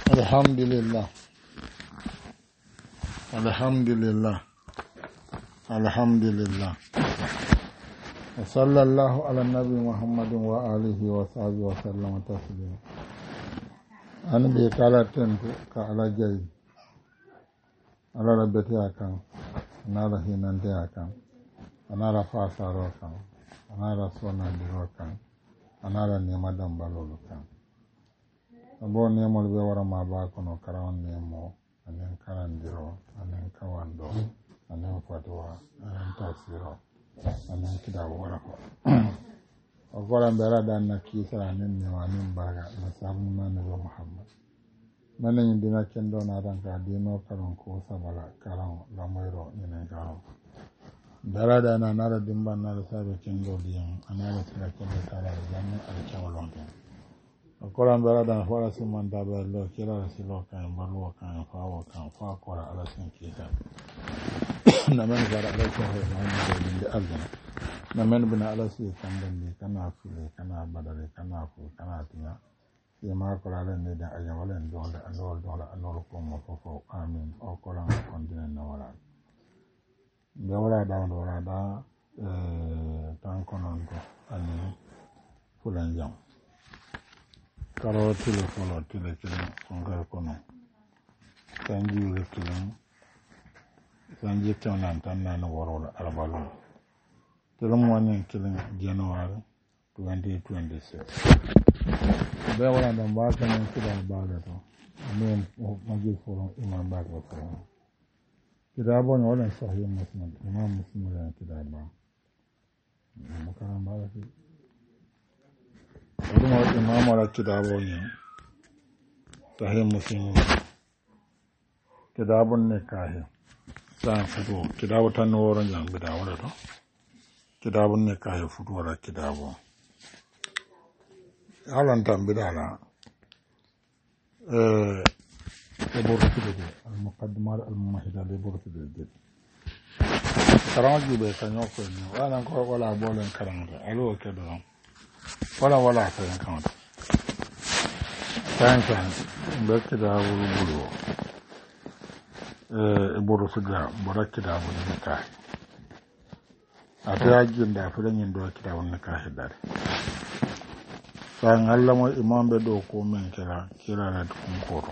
Alhamdulillah. Wa sallallahu ala nabi Muhammadin wa alihi wa sahbihi wa sallam taslima. An bi kala tentu ka ala jayi. Ala rabbati akan, anala hinante akan, anala fasaro kan, anala sona diro kan, anala nimadan balolo kan. Abo nemol be wara ma ba kono karawan nemo anen karandiro anen kawando anen fatwa anen tasiro anen kida wara ko o gola bera dan na kisa anen nemanin baga na sabu man nabi Muhammad manen dina kendo na dan ka dino karon ko sabala karon lamoyro nenen karon bera dan na nara dimban na sabe kendo diyan anara sira kendo tara janne al chawlon Koran bera dan fara siman da be lo kila silo kan balu kan fa kora ala sin kita na men gara da ko he na ni da aljan na men bina ala si kan dan kana fule kana badale kana fu kana tinya ya ma kora ala ne da ajan wala ndol ko mo fo amin o koran kontinen na wala be wala da tan konon ko ani fulan jam karo telefono tele kongal kono sanji wekilin sanji tonan tan nan worola arbalo telum woni kilin January 2026 be wala dan ba kan kida baala to men majid forum imam ba ko kida bon wala sahih muslim imam muslim la kida ba makaram ba ki Rumah imam ala kitabnya, sahih muslim, kitabun nikah, sah futu, kitabun tanu orang yang beda orang tu, kitabun nikah futu orang kitabun. Alam tam beda lah, lebur tu je, al-muqaddimah al-mumahidah lebur tu je. Sekarang juga tanya aku ni, orang kau kalau boleh sekarang tu, alu okey dong. Wala ka yan kawata tan mbekki da bulu buru suga borakki da bulu nika ata ajin da fulan yin do kita wannan ka hidare san Allah mo imam be do ko men kira na dukun koro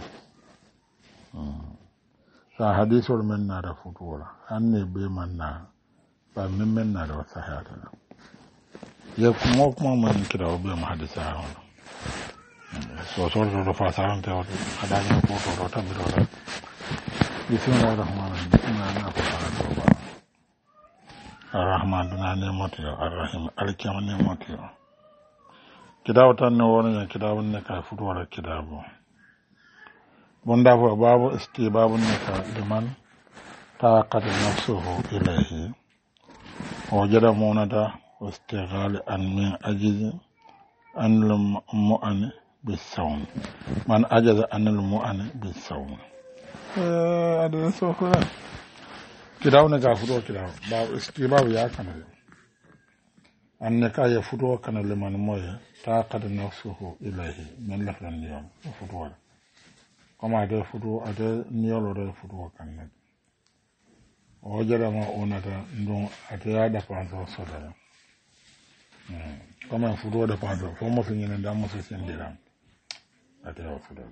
sa hadisul men na da futura anne be man na ba men na da sahata ya kuma man kira obi ma hadisa hawo so do fa saran te wadi adanya ko to ta biro da bismillahir rahmanir rahim na ko fara do ba arrahman duna ne moti arrahim alkiyama ne moti kidaw tan no wona kidaw ne ka futu wala kidaw bonda fo babu istibabun ne ka liman taqad nafsuhu ilayhi wajada munada واستغال من أجز عن المؤن بالصوم من أجز عن المؤن بالصوم هذا سوكلا كده ونقافدو كده باب استباب يا كنل أنك يفدو كنل لمن موية تاقد نفسه إليه من لفظ اليوم يفدو كما أدى فدو أدى نيولو أدى فدو كنل وجد ما أونتا ندون أتيادا فانسو صدر Comme un foudre de panneau, faut me finir dans mon système de l'âme. La terre au foudre.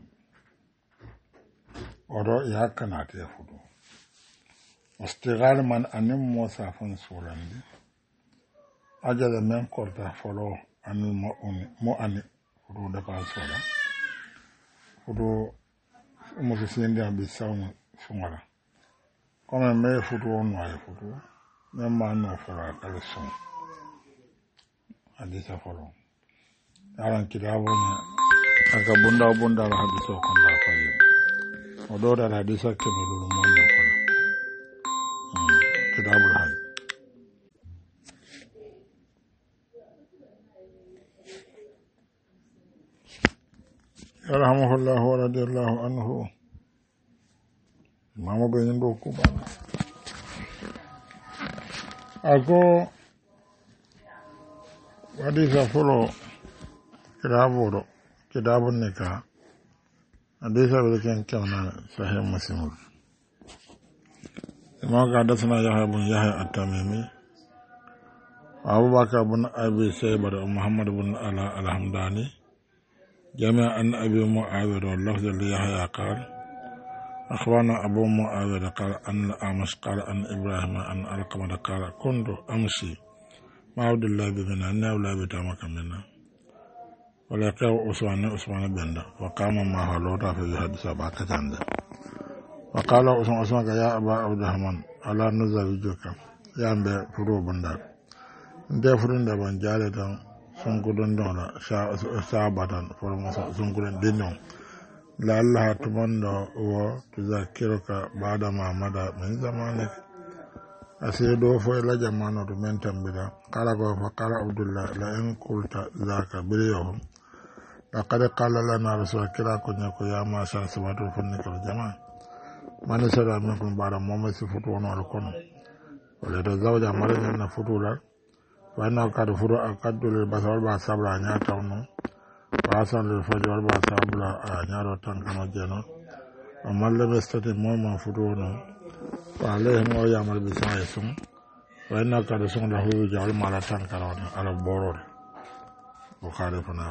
Oro ya kanate ya foudre. Ostigal man anim mosa fon solandi. Aja de men korta folo anil mo ani foudre de panneau sola. Foudre mo système de l'âme bisaw fungala. Comme un me foudre noir foudre. Même man no fora kaleson. Hadisa follow. Aran kitabu ni aka bunda la hadisa konda fayi. Ododa la hadisa kemilulu mwanda follow. Kitabu la hadisa. Yarhamuhullahu wa radiyallahu anhu. Imamu benyin do kubana. Ako hadisa follow kitabun nika hadisa bi ken kewna sahih muslim ma ka dasna yahya bin yahya at-tamimi abubakar bin abi shayba da muhammad bin ala al-hamdani jami'a an abi muawiyah wa lafz li yahya qala akhbarana abu muawiyah qala an al-amash qala an ibrahim an alqama qala kuntu amshi ma abdullah bin anna wala bi tamaka minna wala ka usman benda wa qama ma halota fi hadisa ba ka tanda wa qala usman ya aba abdurrahman ala nuzawijuka ya mbe furo banda nde furunda ban jale tan sonkudon dona sa batan forma sonkudon dinno la allah tumando wo tuzakiruka bada mamada min zamanik asido fo la jamano to men tambira kala go fa kala abdullah la in kulta zaka biliyo laqad qala lana rasul kira ko nyako ya ma sa sabatu funni ko jama man sara min ko bara momo si futu wono kono wala do zawja mara na futu la wana ka do furu akadul basal ba sabla nya tawno wasan le fajr ba sabla nya ro tan kama jeno amal le bestati momo futu wono wale mo ya mal bi sa yesum wana ka do son da hu jawal mala tan karawna ala boror o khare fana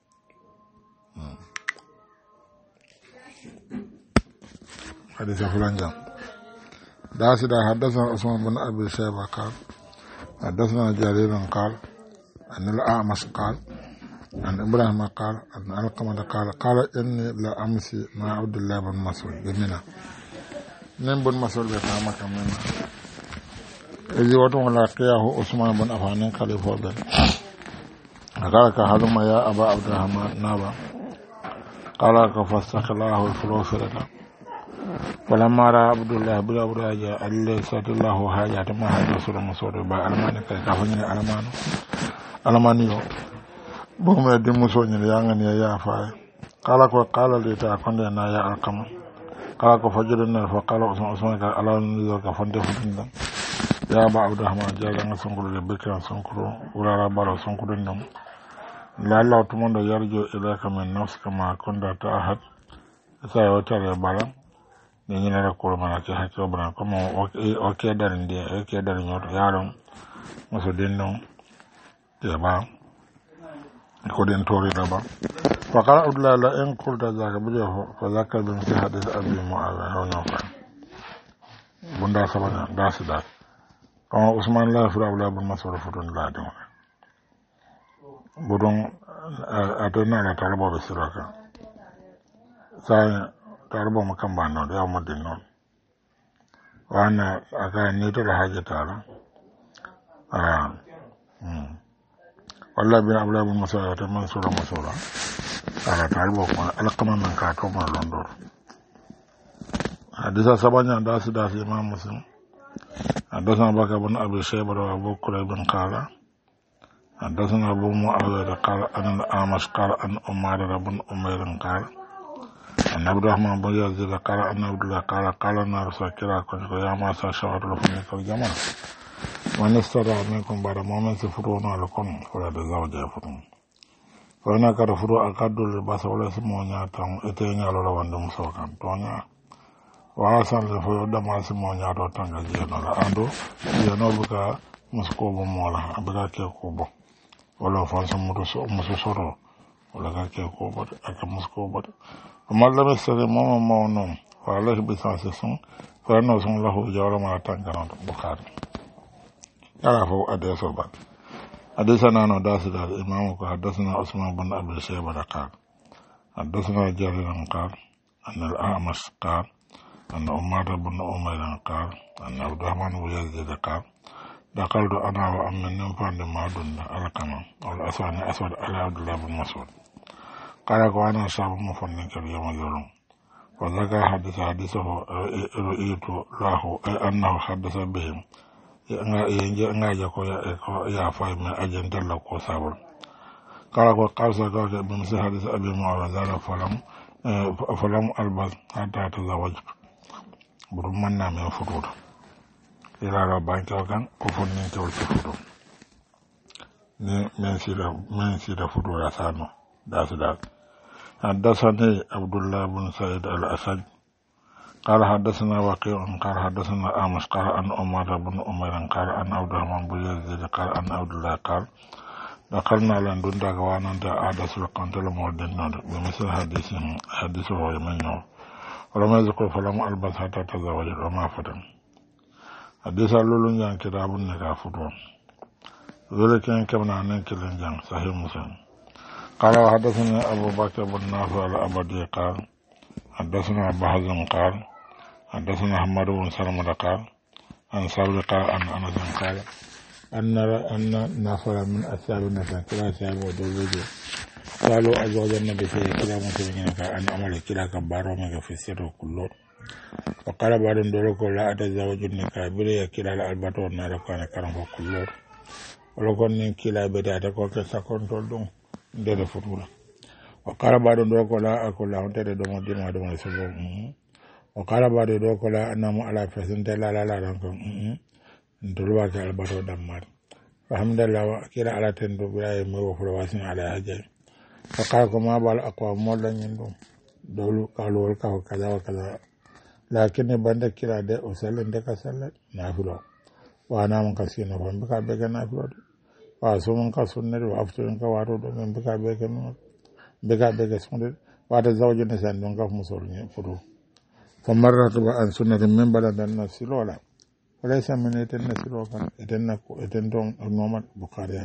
حديث فلان جام داسدا حدثنا عثمان بن ابي شيبه قال حدثنا جرير قال ان الاعمش قال ان ابراهيم قال ان القمه قال اني لا امسي مع عبد الله بن مسعود بمنى نم بن مسعود بتاما كمنا اذ وتم لاقيه عثمان بن عفان قال فوبل قال كهلما يا ابا عبد الرحمن نابا قال فاستخلاه الفلوسرة فلما رأى عبد الله بلا براجع الله سات الله حاجات ما حاجة رسول مسعود با ألماني كي كافني ألمانيو بوم يدي مسعود يانغني يا فاي قال لي تاكون يا يا القمة قال فجرنا فقال عثمان قال على نذوك فندي يا أبا عبد الرحمن جاءنا سنقول لبكر سنقول ولا ربنا سنقول نم لا الله تمنى يرجو إليك من نفسك ما كنت تعهد سيوتر بلا ni na ko mana ke hakko bana ko mo o ke darin de o ke darin yoto yaron muso denno te ba ko den tori da ba fa qala udla la in qulta zaka bi fa zaka bin fi hadith abi muawiya hono fa bunda sabana dasida ko usman la fura wala bun masur futun la de budon adona la talabo be siraka sai tarbo makan ba no da mu din non wana aka ni to da haje tara wallahi bin abdullah bin mas'ud ta mansura ala tarbo ko alqama man ka to ma londo hadisa sabanya da su imam muslim hadisa baka bin abi shayba wa abu kurayb bin qala hadisa abu muawiyah qala an al-amash qala an umar bin umayr qala أن عبد الرحمن بن يزيد قال أن عبد الله قال رسول كلا كنت يا ما سأشعر لكم الجماعة وأن استرى منكم بعد مومن سفرون لكم فلا تزوج يفرون فإن كرفروا أقدوا للباس ولا سمونا تام إتينا لولا وندم سوكان تونيا وأحسن لفيود ما سمونا تانغ جينا لأندو جينا بكا مسكوب مولا بكا كيكوبو ولا فانسا مسوسورو ولا كيكوبو أكا مسكوبو وما لم يستطع مومن وعليه بساسسون فإنه سن له جوار ما تنكرون بخاري يعرفوا أدرس بعد حدثنا نداس الإمام حدثنا عثمان بن أبي شيبة قال حدثنا جرير قال أن الأعمش قال أن عمر بن أمير قال أن عبد الرحمن بن يزيد قال دخلت أنا وأمن نفان ما دون القمة والأسود على عبد الله بن مسعود قال وانا صاحب مفنن كريم يوم وذكر حديثه رؤيت له أنه حدث بهم يا فاهم أجن دلك وصابر قال سكوت بمثل حديث أبي معاوية فلم ألبث حتى تزوجت برمنا من فروض إلى ربانك وكان كفنن كول فروض من سيرة فروض سانو داس حدثني عبد الله بن سعيد الأسد قال حدثنا وكيع قال حدثنا أمس قال عن عمر بن عمير قال عن عبد الرحمن بن يزيد قال عن عبد الله قال دخلنا لندن دعوانا عادة القنطل مودن بمثل حديثه ويمنه ولم يذكر فلم ألبس حتى تزوج وما فتن حديث اللولون جان كتاب النكاح فتون ولكن كمنا ننكلن جان صحيح مسلم قال وحدثنا أبو بكر بن نافع الأبدي قال حدثنا بهزم قال حدثنا أحمد بن سلمة قال عن ثابت قال عن أنس قال أن نفر من أصحاب النبي كلا أصحاب ودوجه قالوا أزواج النبي في كلا مسلمين أن أمر كلا كبارو مك في السر كله وقال بعض دولك لا أتزوج النكاح بلا كلا الألباتو نار كان كرم كله ولكن كلا بدأت كوك سكون تلون دل فتولا وقال بعض دولك لا أكل أنت دوم دين ما دوم سبب وقال بعض دولك لا أنام على فسنت لا رانكم ntuluba ke albato dammar alhamdulillah kila ala tendo bilaye mo wo furo wasin ala haje fakka ko ma bal akwa molla nyindo dolu kalol ka kaza wa kaza lakin banda kila de o sallan de ka sallat nafilo wa na mun kasina fa mbika be ga nafilo wa so mun ka sunne wa afto ka waro do men mbika be ga no mbika be ga sunne wa da zawju ne san don ka musol ni furo fa marrat ba an sunnati min baladan nasilola وليس من يتن سلوكا يتن دون النوم البخاري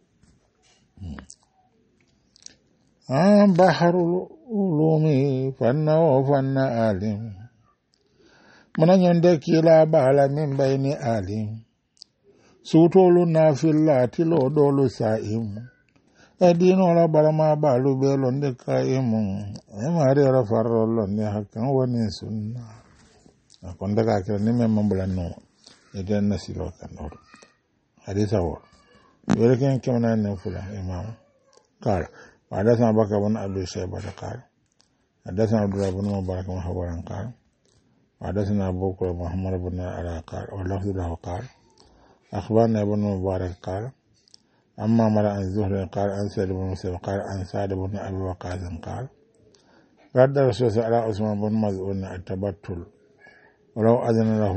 بحر العلوم فن وفن عالم من يندك لا بال من بين عالم سوتولنا في اللات لو دول سائم الدين ولا بال ما بالو بيلون دكايم ما رير فرولون حقا ونسنا أكون دكاكر نمي مبلانو idan nasilo kan oro hadisa wo yelekin kemana ne fula imam qala hadathana bakar bin abi shayba qala hadathana abdullah bin mubarak wa hawaran qala hadathana abu bakr muhammad bin ala qala wa lafzu lahu qala akhbarana ibn mubarak qala amma mara an zuhri qala an sa'id bin musayyib qala an sa'd bin abi waqas qala radda rasul ala usman bin maz'un at-tabattul ولو أذن له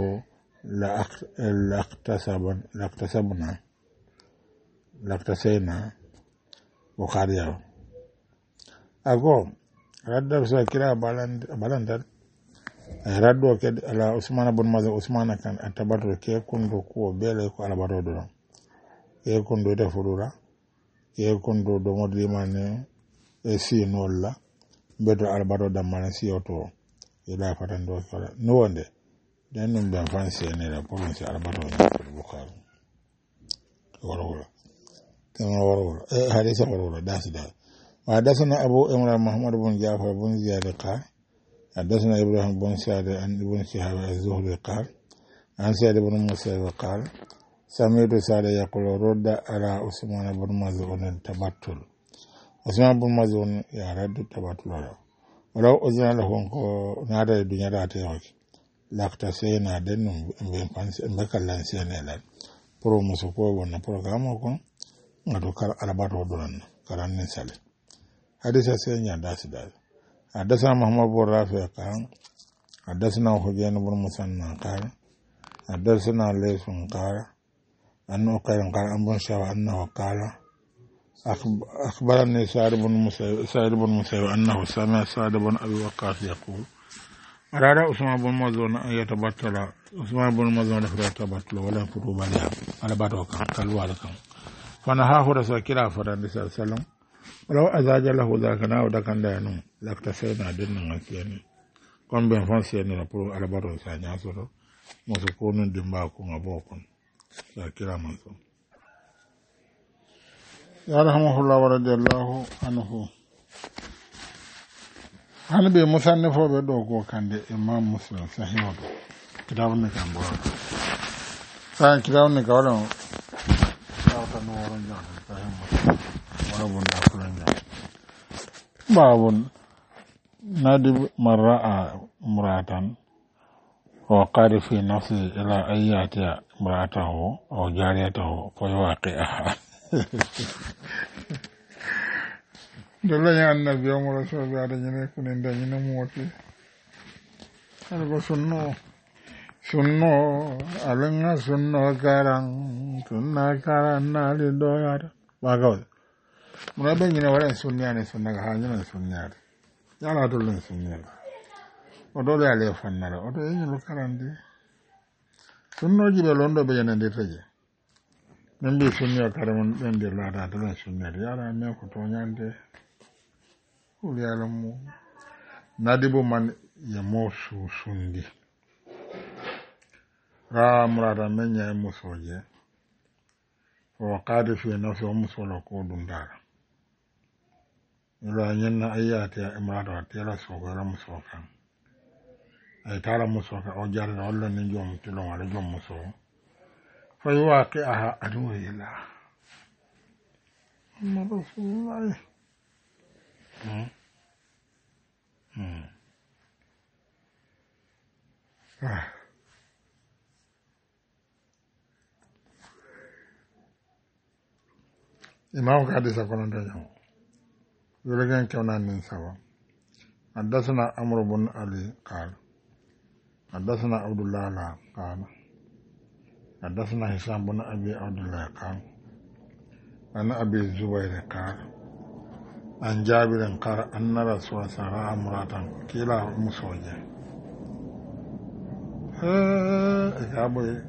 لاقتصينا بخاريا أقوم رد رسول كلا بالندر ردوا كده على عثمان بن مازن عثمان كان أتبرر كي كندو كو بيله كو على بارودو كي كندو تفورا كي كندو دومودي ماني سي نولا بدو على بارودو ماني سيوتو إلى فتندو كلا نوانده dan nun ban fansi ne da kuma sai albato ne bukhari warwara kama warwara hadisa warwara dasu da hadathana abu imran muhammad bin jafar bin ziyad qala hadathana ibrahim bin sa'd an ibn shihab az-zuhri qala an sa'd ibn musa qala sami'tu sa'd yaqulu radda ala usman bin maz'un tabattul usman bin maz'un ya radda tabattul wala uzna lahu ko nada dunya da ta yawaki lakta sai na dennin mbekallan sai ne la pro musu ko wannan programo ko ngado kar alabato don karannin sale hadisa sai nya dasu da hadasa muhammad bin rafi kan hadasna hujain bin musanna kan hadasna laysun qala annu qaran qala an bun shawa annahu qala akhbarani sa'id bin musayyib annahu sami'a sa'd bin abi waqqas yaqul أراد عثمان بن مظعون أن يتبتل عثمان بن مظعون يتبتل ولا يفوت بالها على بعضه كالوالد فنهاه رسول كلا فرد صلى الله عليه وسلم ولو أزاج له ذاك ناو دكان دانو لاكتسينا دين نغسيني كون بين فانسيني لبرو على بعضه سانيا سورو مسكون دمباكو ngabokon كلا منسو يا رحمه الله ورضي الله عنه hali ɓe musannifoɓe ɗo go kande imam muslim sahiho ɗo kitabunne kan bo sa kitabunne ka waɗa tawtano woron jawta sahih muslim wala bunda fulan jaw babun nadi man ra'a imra'atan wa qadi fi nafsi ila an yatiya imra'atahu aw jariyatahu fa yuwaqi'aha dole ya annabi o mo so be ada nyine kunin da nyine mo wati ala ko sunno alanga sunno karan na li do yara baga muna ben nyine wala sunniya ne sunna ga hanyina sunniya yala dole sunniya o dole ale fannara o to yin lo karande sunno jibe londo be yanande taje nan bi sunniya karamun den de lada dole sunniya yara me ko to nyande uli alamu nadibo man ya mosu sundi ra murada menya musoje o qadi fi nafsi musolo ko dundara ila nyenna ayati ya imrata tela sogora musoka ay tala musoka o jarna walla ni jom tilo wala jom muso fa yuwaqi'aha adu ila amma rasulullah imam hadisa kono daño yuregen kewna min sawa حدثنا عمرو بن علي قال حدثنا عبد الله قال حدثنا هشام بن ابي عبد الله قال انا ابي الزبير قال عن جابر قال ان رسول الله صلى الله عليه وسلم كلا مسوجه ابي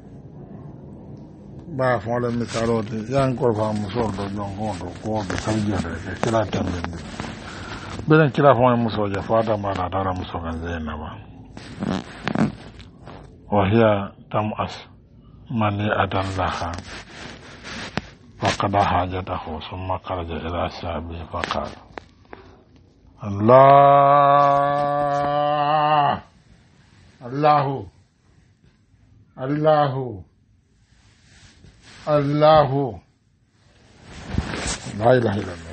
ba fon le misalo de yan ko fa muso do jongo do ko be sanjere kila tambe belen kila fon muso ja fata ma da dara muso kan zainaba wa hiya tamas mani adan laha faqada hajatahu summa kharaja ila sahabi faqala Allahu la ilaha illallah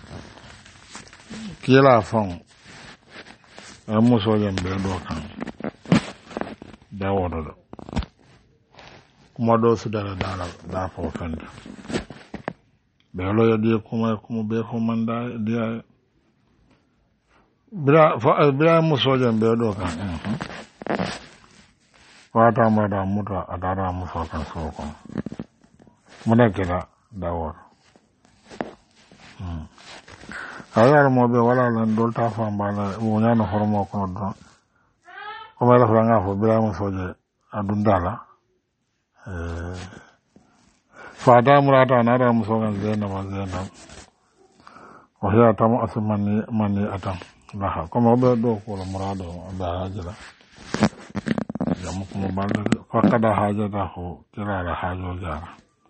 kila fon muso jambe do kan dawodo kuma do su dara da fo fenda be lo yadi kuma be ko manda dia bra muso jambe do kan wata mada muta adara muso kan so ko muna kira dawor ayar mo be wala lan dolta fa mbala wonya no hormo ko do ko mala fa nga fo bira mo soje adundala fa da murata na da muso kan zena wa hiya tamu asmani mani atam laha ko mo be do ko murado da hajala jamu ko balda fa kada hajata ho kira la hajo jara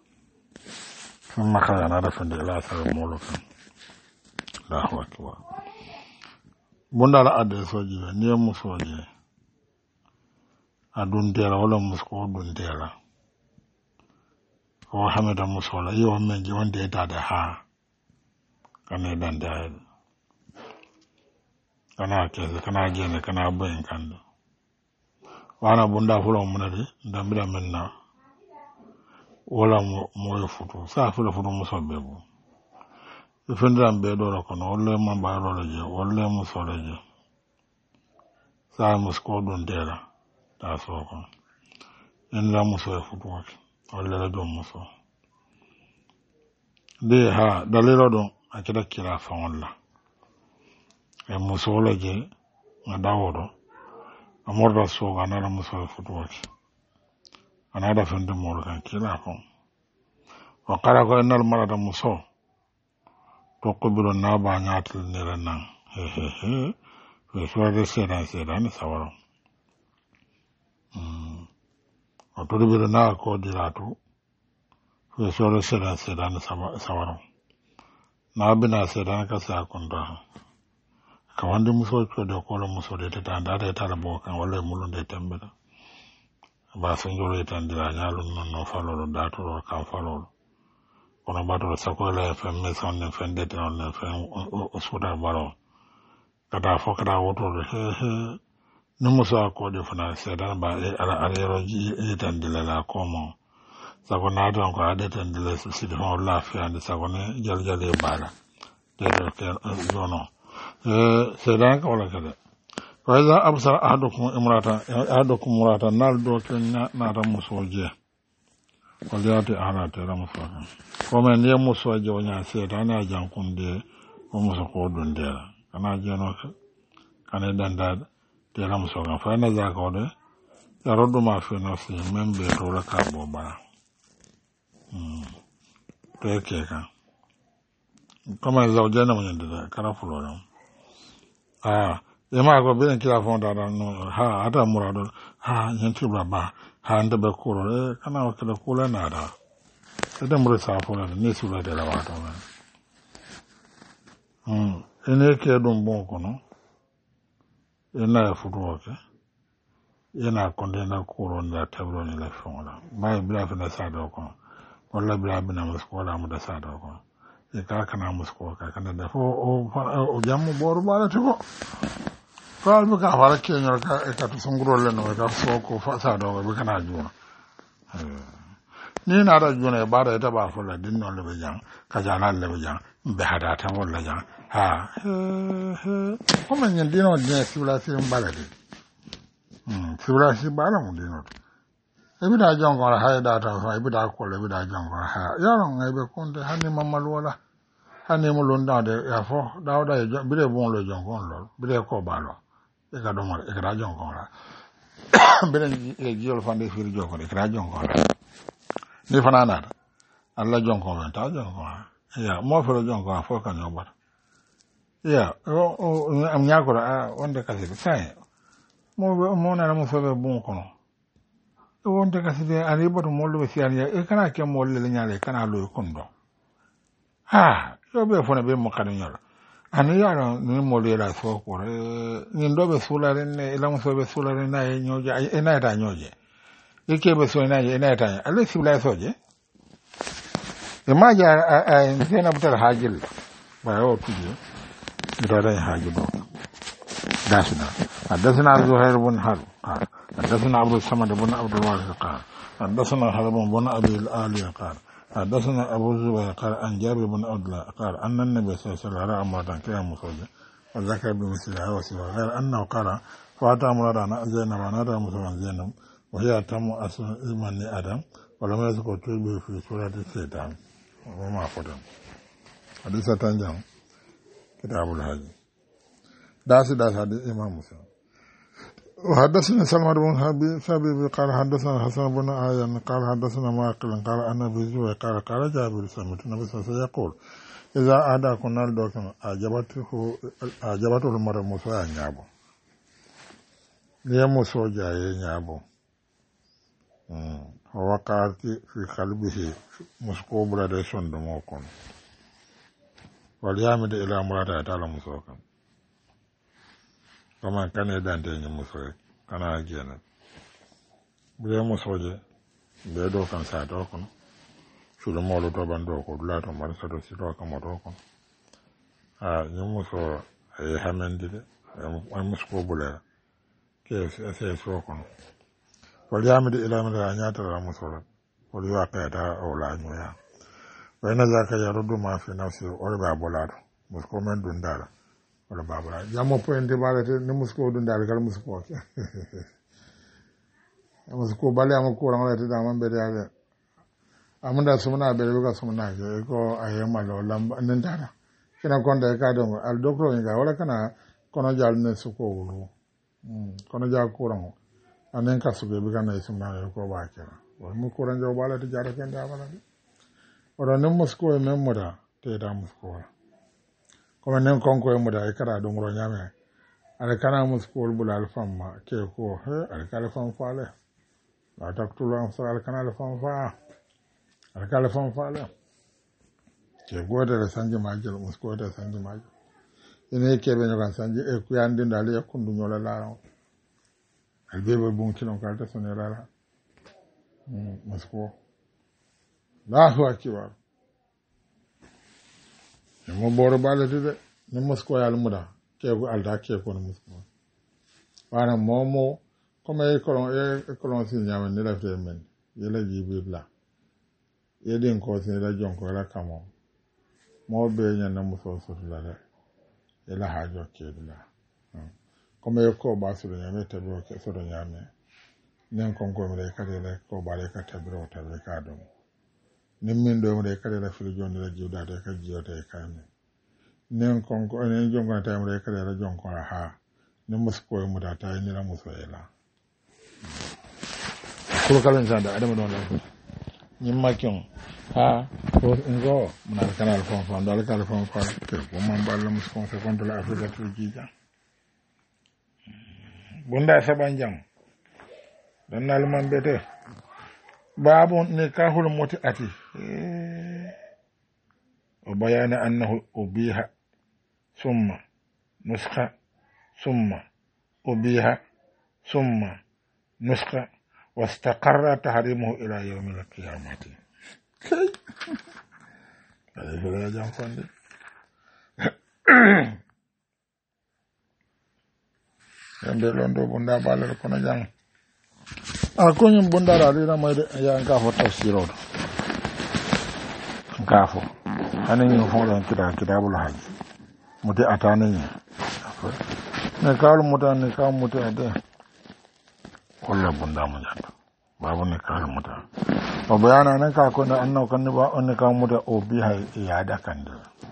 ثم خرج نرف إلى أثر الملوك الله أكبر بندر أدري سوجي نيم سوجي أدون تيرا ولا مسكو أدون تيرا هو حمد مسولا يوم من جوان تيتا ده كان يدان ده كان أكيد كان أجين كان أبين كان وانا بندر فلان منادي دامبلا منا wala mo futu sa fulo muso bebo ifendra be do ko no wala man ba do je wala muso je sa musko don dera ta so ko en la muso futu wala la do muso de ha dalilo don akida kira fa wala e muso je na dawodo amorda so ga na muso futu ana da fende mo kan kila ko wa qara ko enal marada muso to ko biro na ba nyatul ne ranan we so de seda ni sawaro o to biro na ko dilatu we so de seda ni sawaro na bina seda ka sa konda ka wande muso ko de ko lo muso de ta da ta bo kan wala mulun de tambela ba sun jolo itandira nyalum non falolo datoro kan falolo kono batoro sakola fm son ne fende ton ne fm osuda baro kada fokada woto no musa ko de fana sedan ba ala alero itandila la komo sakona don ko adetandila sidi ho lafiya ande sakone jaljale bala de ke zono sedan ka wala kada fa iza absara ahadukum murata nal do ke na ta musoje ko liati ana ta ra musoje ko men ne musoje wonya sedan ya jankunde ko muso ko dunde kana jeno kana danda te ra musoje fa na za ko de ya rodo ma fe no si membe to la ka bo bara ke ka kama zaujana mun da kana fulora yama ko bin kila fonda da no ha ata murado ha nyanti baba ha nda be kuro kana o kala kula na da da mur sa fona ne su da la wato ene ke dum bon ko no ena fudo ke ena konde na kuro na tabro ni la fonda mai bla fa na sa do ko wala bla bina musko la mu da sa do ko e ka kana musko ka kana da o jamu boru bala to ko mu ka fara kenyor ka e ka to sunguro le no ka so ko fa sa do be kana juna ni na da juna ba da ta ba fu la din no le be jang ka jana le be jang be hada ta wala jang ha ko men yin dino ne sula sin balade sula si bala mu dino ebi da jongo ha da ta ha ebi da ko le ebi da jongo ha ya no ngebe konde hani mamalu wala hani mo londa de ya fo da bi de bon le jongo lo bi de ko balo e ka do mo e ka jongo la bi de e jol fande fir jongo e ka jongo la ni fana na alla jongo ben ta jongo ya mo fo jongo fo ka no ba ya am nya ko wonde ka se sai mo na mo fo be bon kono wonde ka side ani boto mollo be siani e kana ke molle le nyaale kana lo kondo yo be fona be mo kanu nyala ani yaro ni molle la so ko ni ndobe sulare ne ila mo so be sulare na e nyoje e na ta nyoje e ke be so na e na ta ale sibla soje e ma ja a zena butar hajil ba yo tuje dara hajil do dasna حدثنا زهير بن حرب قال حدثنا عبد الصمد بن عبد الوارث قال حدثنا حرب بن ابي الالي قال حدثنا ابو الزبير قال عن جابر بن عبد الله قال ان النبي صلى الله عليه وسلم راى امراه كان مصوجه وذكر بمثلها وسوى غير انه قال فاتى مرادنا زينب ونادى مسلم زينب وهي تم اصل ايمان ادم ولم يذكر تلبي في سوره الشيطان وما قدم حديث تنجم كتاب الحج داس حديث امام مسلم وحدثنا سلمى بن حبيب قال حدثنا حسن بن عيان قال حدثنا معقل قال أنا بزوي قال جابر سمعت النبي صلى الله عليه وسلم يقول إذا أدى كنا الدوكم أعجبته المرء مسوى نيابو مسوى جاي نيابو ووقعت في قلبه مسكوب لدى سندموكم وليامد إلى مراد تعالى مسوكم kama kana dante ni muso kana gena be muso je be do kan sa do ko sulu mo lo to bando ko la to mar sa do si do ka mo do ko ni muso e hamendi de ay muso ko bula ke se so ko wal yamdi ila ma nyata la muso wal yaqa ta o la nyoya wa ina zaka ya rudu ma fi nafsi wal ba bolado muso ko men dun dala wala babura jamo pointe balate ne musko dun dal kala musko musko bale am ko ran lati da man be dal amunda sumna be be ka sumna ko ayema lo lamba nan dara kina konda ka do al dokro ni ga wala kana kono jal ne suko wulu kono ja ko ran anen ka suke be kana sumna ko ba kira wala mu ko ran jo balate jara ken da bala wala ne musko e memoda te da musko comme nen konko e muda e kara dum ro nyame ale kana muskol bula al famma ke ko ale kala fam faale la taktulo am sa ale kana al fam fa ale kala fam faale ke gode le sanje majel muskol de sanje majel ene ke be nyokan sanje e ku yande ndale e kundu nyola la al bebe bon kilon kalta sonera la muskol la huwa kiwa mo boro balete de ne musko yal muda ke ko alda ke ko musko wana momo comme e kolon si nyama ne la fe men yela jibi bla yedin ko se la jonko la kamo mo be nyana muso sotula de ila hajo kedula comme ko ba sulu nyame tabiro ke sodo nyame nen kon ko mele kadele ko bare ka tabiro tabe ka do nin min do mele kadele fili jonde la jiwda de ka jiyote kane nen kon ko nen jonga ta mele kadele jonko ha nin musko mu da ta ni la muso ela ko kala nzanda adama don la ni makion ha ko ngo na kanal fon fon dal kala fon fon ke ko man balla musko se konto la afrika to jija bunda sabanjang dan nalman bete babu nikahul mut'ati wa bayana annahu ubiha summa nuskha summa ubiha summa nuskha wastaqarra tahrimuhu ila yawmil qiyamati ale fere jam fande yande londo bunda balal kono jang ko nyum bunda ra dina moyde ya nga fo tafsiro nga fo hanen yo fo ran kitabul hajj muti atane ni ne kawul mutane ka muti ade wala bunda mo jando babu ne kawul muta o bayana nan ka ko na annaw kan ba on ka muta o bi hay ya da kande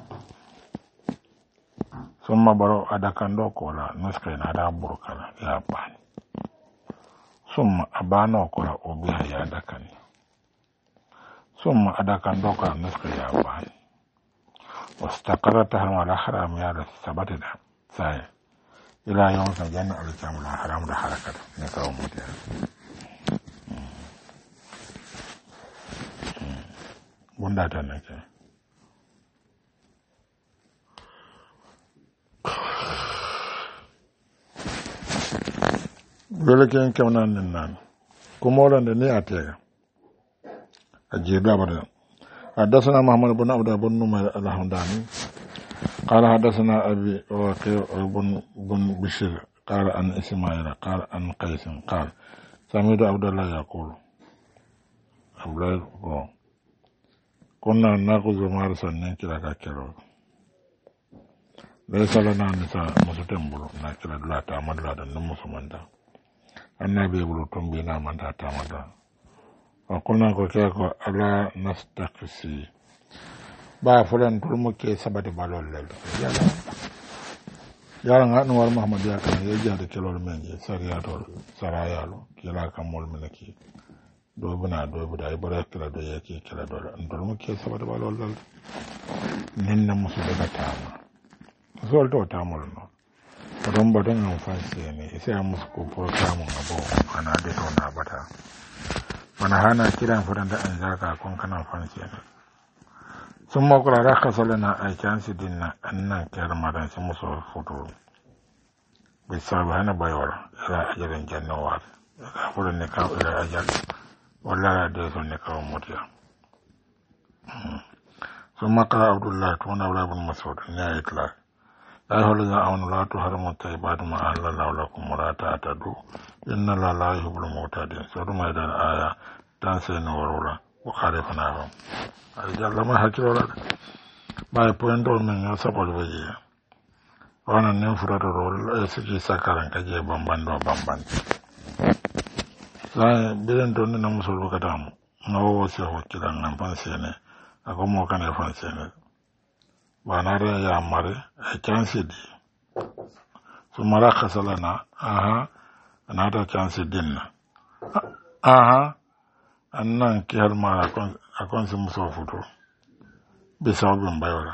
summa baro adakando kola nuska ina da burkala ya bani summa abano kola obi ya adakani summa adakando kola nuska ya bani wastaqarata wala haram ya da sabatida sai ila yawm janna al-kamul haram da harakat ne kawo mutiya bunda ta nake Belekin kemnan nan kumoran da ne a tega ajida bada حدثنا محمد بن عبد بن نمير الحمداني قال حدثنا ابي وقيع بن بشير قال عن اسماعيل قال عن قيس قال سمعت عبد الله يقول كنا ناخذ مارسا نكلا كاكلو ليس لنا نساء مستمبل نكلا لا تعمل لا نمسمندا annabi bulu tombina manda tamada wa kunna ko keko ala nastaqsi ba fulan tulmu ke sabati balol lel yala ngani war muhammad ya kan ya jada kelol men je sariyato sarayalo kila kamol menaki do buna do buda ibara kila do yake kila do tulmu ke sabati balol lel ninna musu daga tama zol to tamol no don ba don amfansi ne sai a musu kofar kamun abu ana da tona bata mana hana kiran fudan da an zaka kun kana fansi ne sun makula da kasala na aikin su dinna annan kyar madan su musu foto bisa ba hana bayawar ila ajarin jannawa ga fudan ne ka ila ajal wallahi da sun ne kawo mutiya sun makala abdullahi tuna wala bin masud ne ya itlaq يا أيها الذين آمنوا لا تحرموا الطيبات ما أحل الله لكم ولا تعتدوا إن الله لا يحب المعتدين سورة مائدة الآية تنسين ورولا وخالفنا لهم الرجال لما حكي ولا ما يبين دول من يوسف الوجيه وانا نفرد رول يسكي سكران كجي بمبان دو بمبان لا بين دون نمسول بكتام نو وسيا وكيلا نمبانسيني أكو موكان يفانسيني banare ya mare e chance di so mara khasalana anata chance dinna annan ki har mara akon se muso futo be sabu mbayora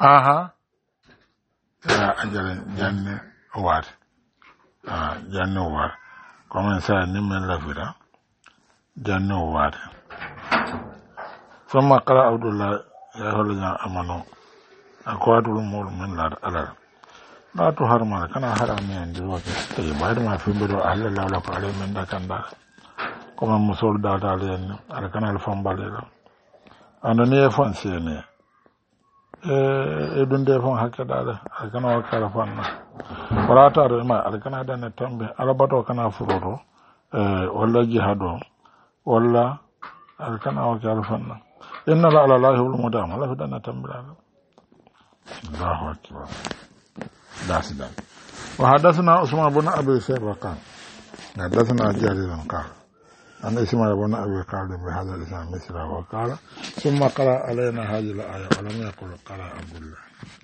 ya ajale janne war janne war comment ça ni men la vira janne war sama qara abdullah ya holnya amano akwadul mol men la ala la to harma kana harami andi wote tay bayda ma fi mbedo alla la ko ale men da kanda comme musol da len ala kana al fambale la anani e fonse ne e dunde fon hakka dala ala kana wa kala fanna wala ta do ma ala kana da ne tambe ala bato kana furoto walla jihado walla ala kana wa kala fanna inna la ala la yul mudam ala fi dana tambira الله أكبر داس دان وحدثنا عثمان بن أبي شيبة قال حدثنا جرير قال أن إسماعيل بن أبي قال بهذا الإسلام مثله وقال ثم قرأ علينا هذه الآية ولم يقل قرأ عبد الله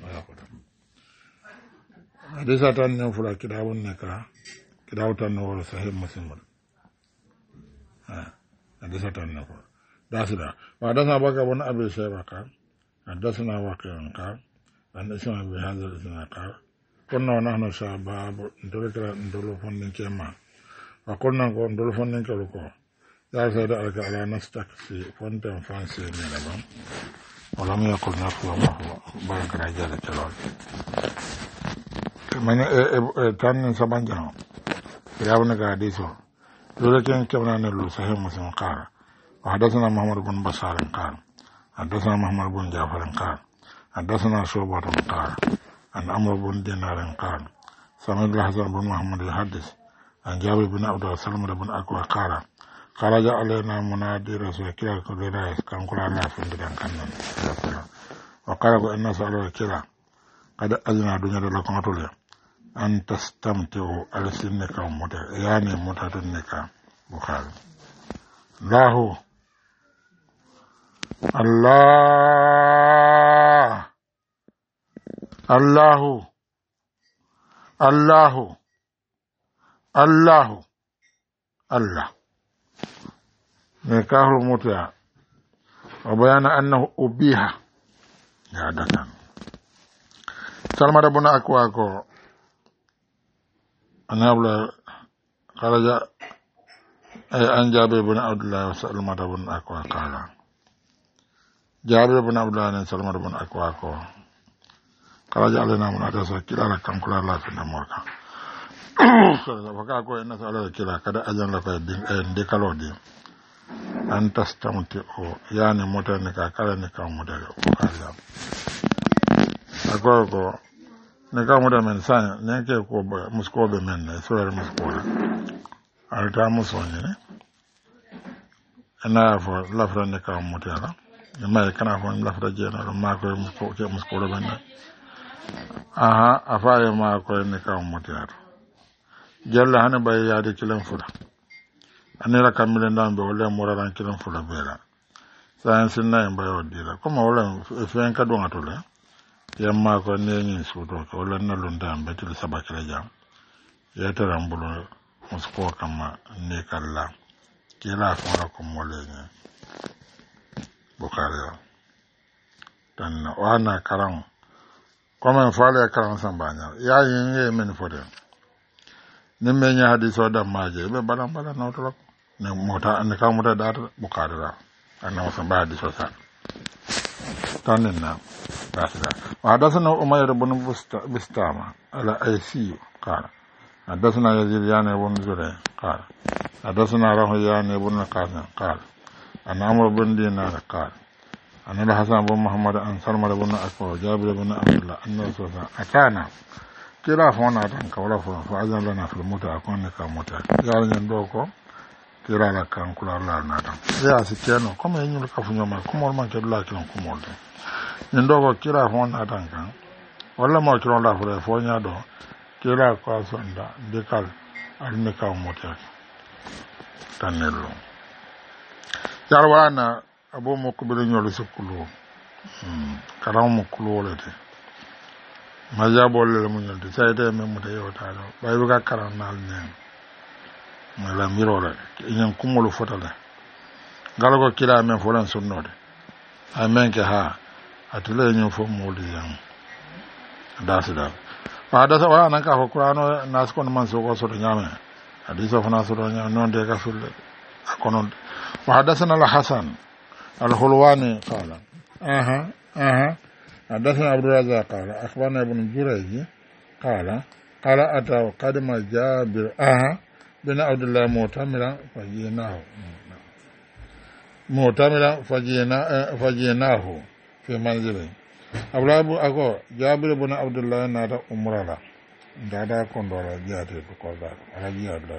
حديثة نفلا كتاب النكاح كتاب النور صحيح مسلم حديثة النفل داسدا وحدثنا بكر بن أبي شيبة قال حدثنا وكيع قال أن إسماعيل بهذا الإسلام قال كنا ونحن شباب ندلو فندن كما وقلنا ندلو فندن كلكو يا سيد ألك على نستكفي فندن فانسي من لبن ولم يقل نفسه الله بارك رجال كلول من تان سبان جنو يابنا قاديسو لكن كنا نلو صحيح مسلم قال وحدثنا محمد بن بشار قال حدثنا محمد بن جعفر قال حدثنا شعبة قال عن عمرو بن دينار قال سمعت الحسن بن محمد يحدث عن جابر بن عبد الله سلمة بن أكوى قال خرج علينا منادي رسول كلا كل كان كل الله في بدن كنن وقال إن سألوا كلا قد أذن الدنيا لكم أتولي أن تستمتعوا على سنك ومتع يعني متعتنك بخاري الله الله الله الله الله الله نكاح المتع وبيان أنه أبيها يا دكان سلمة بن أكواكو أنا أبلا خرج أن جابر بن عبد الله وسلمة بن أكواكو قال جابر بن عبد الله سلمة بن أكواكو خرج علينا من أدرس كلا كم كلا لا في نمورك فكاكو إن سأل كلا كذا أجن لك ديكالو دي أن تستمتعوا يعني متنكا كلا نكا متنكا أكواكو نكا متنكا من سان نكا مسكوبة من سورة مسكوبة ألتا مسوني أنا أفو لفرا نكا متنكا ما يكنا أفو لفرا جينا ما كوي مسكوبة من aha afaye ma ko ne ka motiar jalla hana bay yaade kilan fula anira kamile ndambe wala moraran kilan fula bela san sinna en bayo dira kuma wala fen ka donga tole yamma ko ne nyi suto ko wala na lunda betul sabakira jam ya tarambulo musko kama ne kala kila fara ko molenye bukari tan wana karam comme fale karan sambanya ya yin men fode ne menya hadiso da maje be balan no to ne mota ne ka mota da bukari da annabi samba hadiso sa tanin na basira wa hadathana umayr ibn bistama ala aysi qala hadathana yazid yani ibn zurayh qala hadathana rahu yani ibn qasim qala ana amr ibn dinar qala أن الحسن بن محمد أن سلمة بن أكوى جابر بن عبد الله أن رسول الله أتانا كلا فونا تنك ولا فونا فأذن لنا في الموتى أكون نكا موتى يعني ندوكو كلا لك أن كلا الله نادم يا سكينو كم ينجل كفن يوم كم ولما كلا كلا كم ولد ندوكو كلا فونا تنك ولا ما كلا الله فلا فونا دو كلا كاسون دا ديكال أرنكا موتى تنلو ياروانا abo mo ko bele nyolo sukulu karam mo kulo lete maja bolle mo nyolde sayde me mo tayo taalo bay bu ka karam nal ne mala miro la nyen kumolo fotale galo ko kila men folan sunnode ay men ke ha atule nyen fo mo di yam dasida wa dasa wa nan ka ko qur'ano nas kon man so ko so nyame hadisa fana so nyame non de ka sulle akonon wa hadasana al hasan الخلواني قال حدثنا عبد الرزاق قال أخبرنا ابن جريج قال أتى قدم جابر بن عبد الله معتمرا فجيناه في منزله أبو أكو جابر بن عبد الله نادى أمرلا دادا كوندولا جاتي بكودا على جياد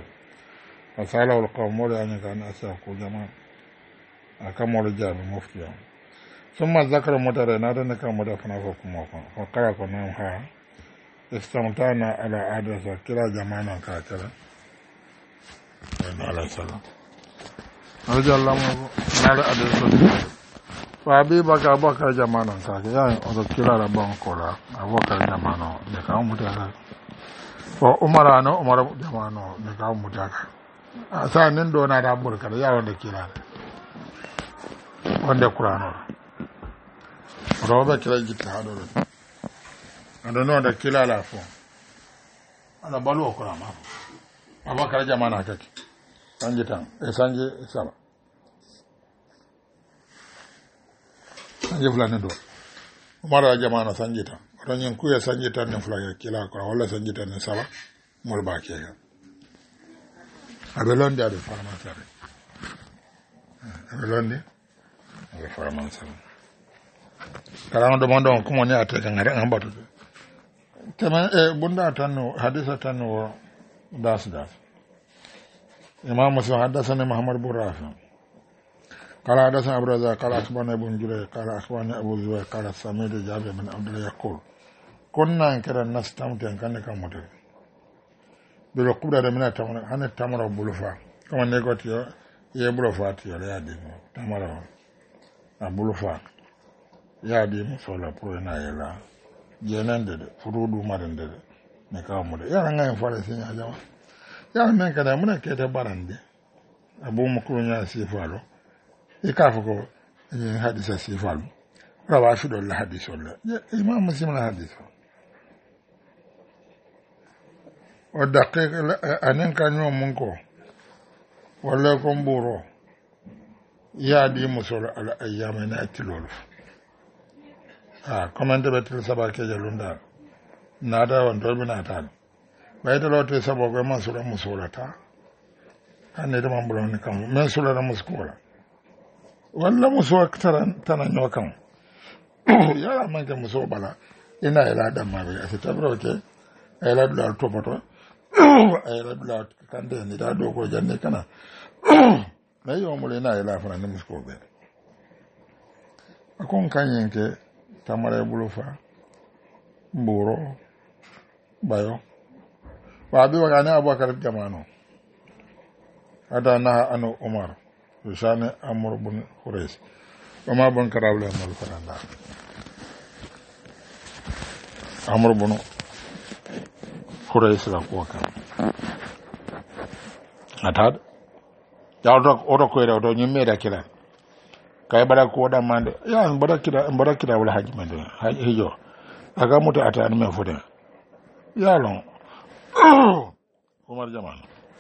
وسأله القوم ولأن كان أساقوا جماعة akamolo jabe mufti ثم ذكر مدر نادن كان مدر فنافكم وقال كنا ها استمتعنا على عادة كلا جمانا كاكلا عليه السلام رجع الله نال عادة فأبي بكر جمانا كاكلا يعني أذو كلا ربان كولا أبو بكر جمانا نكام مدر وعمر جمانا نكام مدر أسان ندونا رابور كلا يا وند كلا wanda kurano roba kila jitta hadoro ando no da kila la fo ana balu kurama abakar jamana kake sanje tan sanje sala sanje fulani do umara jamana sanje tan ronyen kuya sanje tan ne fulani kila ko wala sanje tan ne sala mol ba ke ga abelonde ado farma tare abelonde karan do mondo ko moni ate kan ngare ngambatu tema bunda tanno hadisa tanno das imam muslim hadathana muhammad bin rafi qala hadathana abu razak qala akhbarana ibn juray qala akhbarana abu zubayr qala sami'tu jabir bin abdullah yaqul kunna kara nastamtu kan kan moto bilo kubra da mina tamara hanet tamara bulufa kama ne gotiyo ye bulufa tiyo ya di tamara abulufa ya di musola pro na yela jenande de furudu marande ne ka mu de ya nga en fara sinya jama ya men kada mun ke ta barande abu mukrunya sifalo e ka fuko ni hadisa sifalo rawa shi dole hadiso la imam muslim na hadiso o daqiq anen kanyo munko wala komburo ya di musolo ala ayyama na tilolu komande betul sabake jalunda nada wan dolbi na tan bayda lote sabo ko man sura musolata hanne de man bulon kam men sura na muskola walla muso aktaran tan nyokan ya man ke muso bala ina ila da ma be asa tabro ke ila dula to poto ila dula kande ni da do ko janne kana na yo mo le na ila fana ni musko be akon kanyen ke tamara bulufa mburo bayo wa bi wa kana abubakar jamano ada na anu umar risane amr bin hurais umar bin karabla mal faranda amr bin hurais la ko kan atad yawdo odo ko redo nyimme da kila kay bara ko da mande ya bara kila wala haji mande hijo aga muta ata an me fode ya lon umar jaman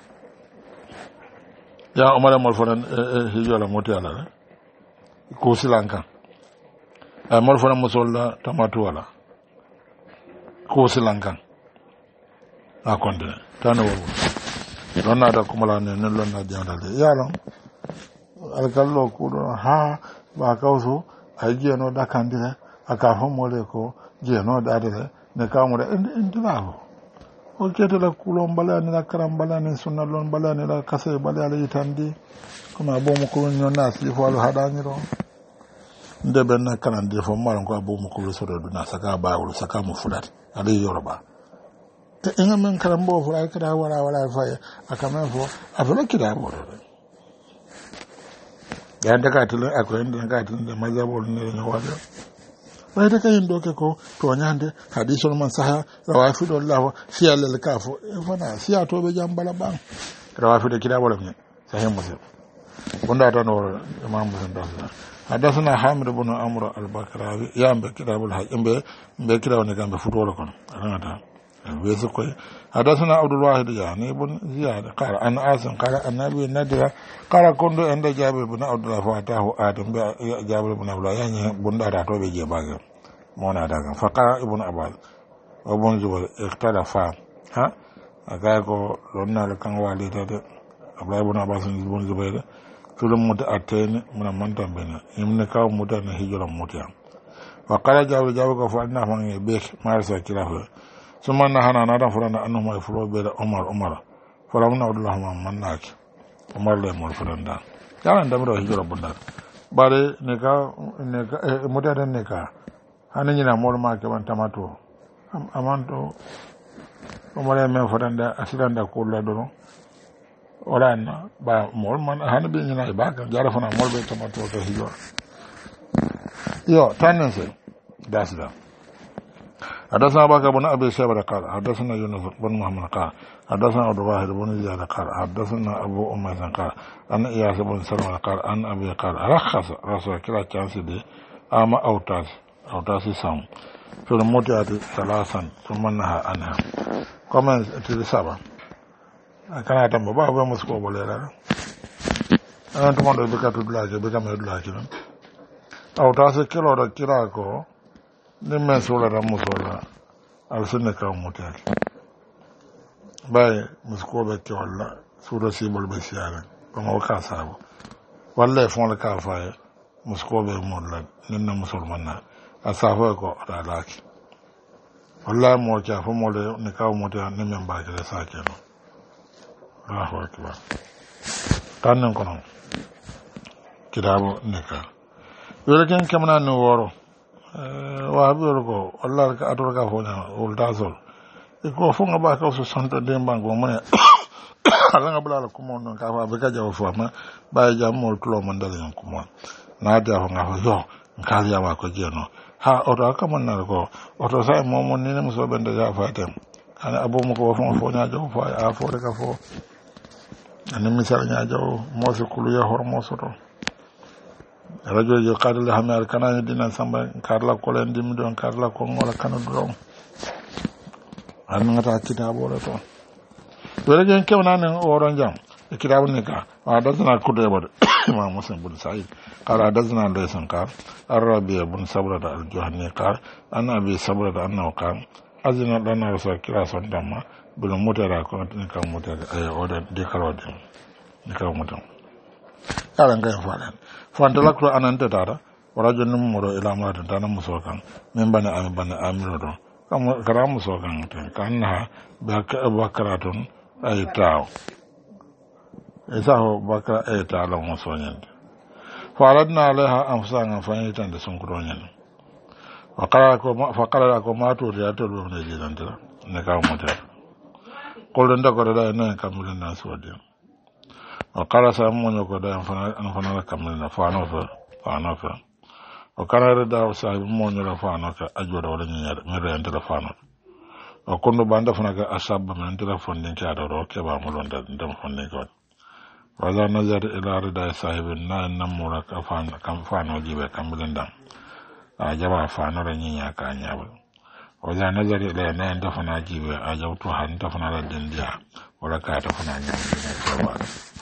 ya umar mal fodan hijo la muta ala ko silanka mal fodan musolla tamatu wala ko silanka akonde tano wo lonna da kumala ne lonna jandale yalo alkallo kudo ha ba kawso aje no da kandire aka homole ko je no da de ne kamura indinaho o keto la kulon bala ne la karam bala ne sunna lon bala ne la kase bala ala yitandi kuma bo mo ko nyonna si fo al hadaniro ndebe na kanande fo maron ko bo mo ko so do na saka baawul saka mo fulat ali yoruba inga men karambo fura kada wala fa akamen fo afelo kida mo ya daga tulu akwai inda daga tulu da mazhabul ne ne wada bai daga yin doke ko to nyande hadisul man saha rawafi dollahu fi al kafu fana siya to be jambala ban rawafi da kida wala ne sahih muslim bunda ta no imam muslim da hadathana hamid ibn amr al-bakrawi ya be kitabul hakim be kida woni gambe futo kon anata ويسقي حدثنا عبد الواحد يعني بن زياد قال أن آسم قال النبي ندرة قال كنت عند جابر بن عبد الله فأتاه آدم جابر بن عبد الله يعني بن دارا تو بيجي باغ مونا داغ فقال ابن عباس وابن زبير اختلفا ها أكايكو لنا لكان والد عبد الله بن عباس بن زبير ثم متأتين من منتم بين يمن كاو متن هجرة متيا وقال جابر فأنا فان بيك مارسا كلافه ثم نهانا نادم فرنا أنهم يفروا بيد عمر فلمنا عبد الله من ناك عمر له مول فرندا كان دمرو هجرة بندر bare neka modern neka hanin yana morma ke ban tamato amanto omare men fotanda asidanda kulla do orana ba morman hanin be nyina ba kan jara fana morbe tamato to hiyo yo tannen se dasda حدثنا أبا بن أبي شيبة قال حدثنا يونس بن محمد قال حدثنا عبد الواحد بن زياد قال حدثنا أبو أمية قال أن إياس بن سلمة قال أن أبي قال رخص رسول كلا كانسي دي أما أوتاس سام في المتعة ثلاثا ثم نهى عنها كما تلسابا كان أتم بابا مسكو بوليلا أنا تمام بكا تدلاجي بكا مدلاجي أوتاس كلا كلا كو ni men sola da musola al sunna ka mutal bay musko be ke wala sura sibol be siara ko mo ka sabo walla fon la ka fa musko be molla ninna musulman na asafa ko da laki walla mo ja fo mo le ni ka mutal ni men ba ke sa ke no Allahu akbar tanen ko non kidabo ne ka yole ken kamana no woro wa biyo ko Allah ka ator ka fona ul dasol ko funga ba ka so santa de bango mo ne ala nga bula ko mo non ka fa be ka jaw fo ma ba jam mo tulo man dal yan ko mo na da ho nga ho yo ka ya wa ko jeno ha ora ka man na ko oto sai mo mo ni ne mo so bende ja fa tem ana abo mo ko fo nya jaw fo a fo de ka fo ani misal nya jaw mo se kulu ya hor mo so to radio yo kadle hamel kana dina samba karla ko len dim don karla ko ngola kana dron an ngata kitabo la to wala gen kewna ne oron jam kitabo ne ka wa dazna kude bod imam muslim bin sa'id qala dazna laysan ka arabi ibn sabrata al-juhani qala ana bi sabrata annahu qala azina lana rasul kira son damma bil mutara ko ne ka mutara ay oda de karode ne ka mutara kala ngai falan fantala ko anante dara warajo num moro ila ma tan tan muso kan men bana amiro do kam kara muso kan tan kanna ba ka bakaratun ay taw esa ho bakara ay taw la muso nyen faradna alaiha anfusan fani tan da sun kuro nyen faqala ko ma to ya to do ne jidan ta ne ka mota ko da ko da ne kamulin na so de وقال سامون يقول أنا فانا كملنا فانوفا وكان ردا صاحب مون يرا فانوكا أجود ولا نير مير أنت فانو وكون باندا فانا أصاب من أنت فاندين كذا روك يبغى ملون دم فاندين كذا ولا نظر إلى ردا صاحب نمورا كفان كم فانو جيبه كملنا أجابا فانو رنيا كانيا ولا نظر إلى أنت فانا جيبه أجابتو هانت فانا لدنيا ولا كات فانا نيا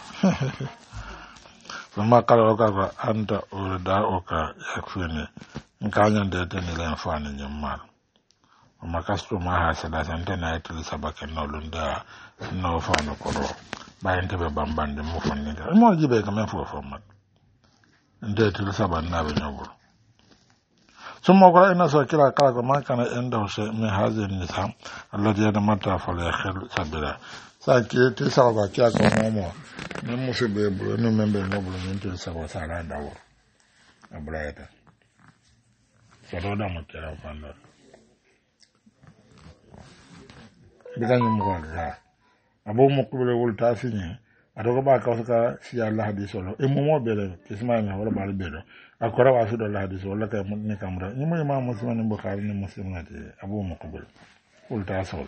Sama kalau kau anda udah oka yakfini, engkaunya dete nilai fani nyemar. Maka semua hasil ante na itu disabakan nolunda no fano koro. Bayan tebe bamban de mufan ni. Mo jibe kame fo format. Ende itu disaban na be nyobur. Semua kala ina so kila kala ko makana enda hose me hazin nisam. Allah dia mata fa la khair sabira. Saki te sawa kya ko momo ne musu be bro ne membe no bro ne te sawa sala dawo abrayata so do da mo kera fanda bidan mo ko la abo mo ko le wol ta fini adogo ba ka ka si Allah hadiso lo e mo mo be le kisma na wala bal be do akora wa fi do Allah hadiso wala ka mo ne kamra ni mo imam muslim ne bukhari ne muslim na te abo mo ko bel wol ta so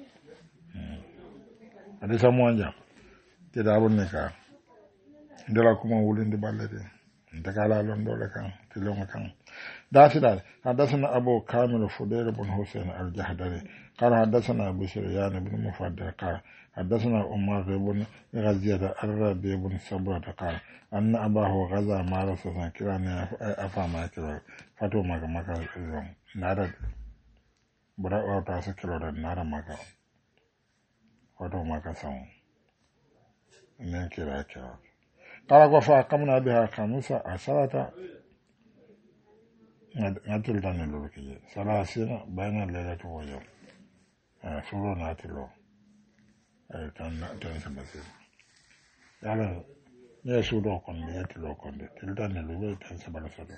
ade samwanja te dabon ne ka ndela kuma wulinde ballede ndakala lon dole kan te longa kan dasidan hadathana abu kamil fudair ibn husayn al-jahdari qala hadathana bishr yan ibn mufaddal qala hadathana umar ibn ghaziyah ar-rabi ibn sabra qala anna abahu ghaza ma rasulullah kirani afama kira fatu maka nada bura wa ta sakiro da nada maka wato maka san nan kira kala ko fa kamna biha khamisa asharata ngatul tan lo ke salasina bayna lailatu wa yawm suro natilo tan sabasi yala ne suuɗo konde yettilo konde tiltanne luɓe tan sabala saɗo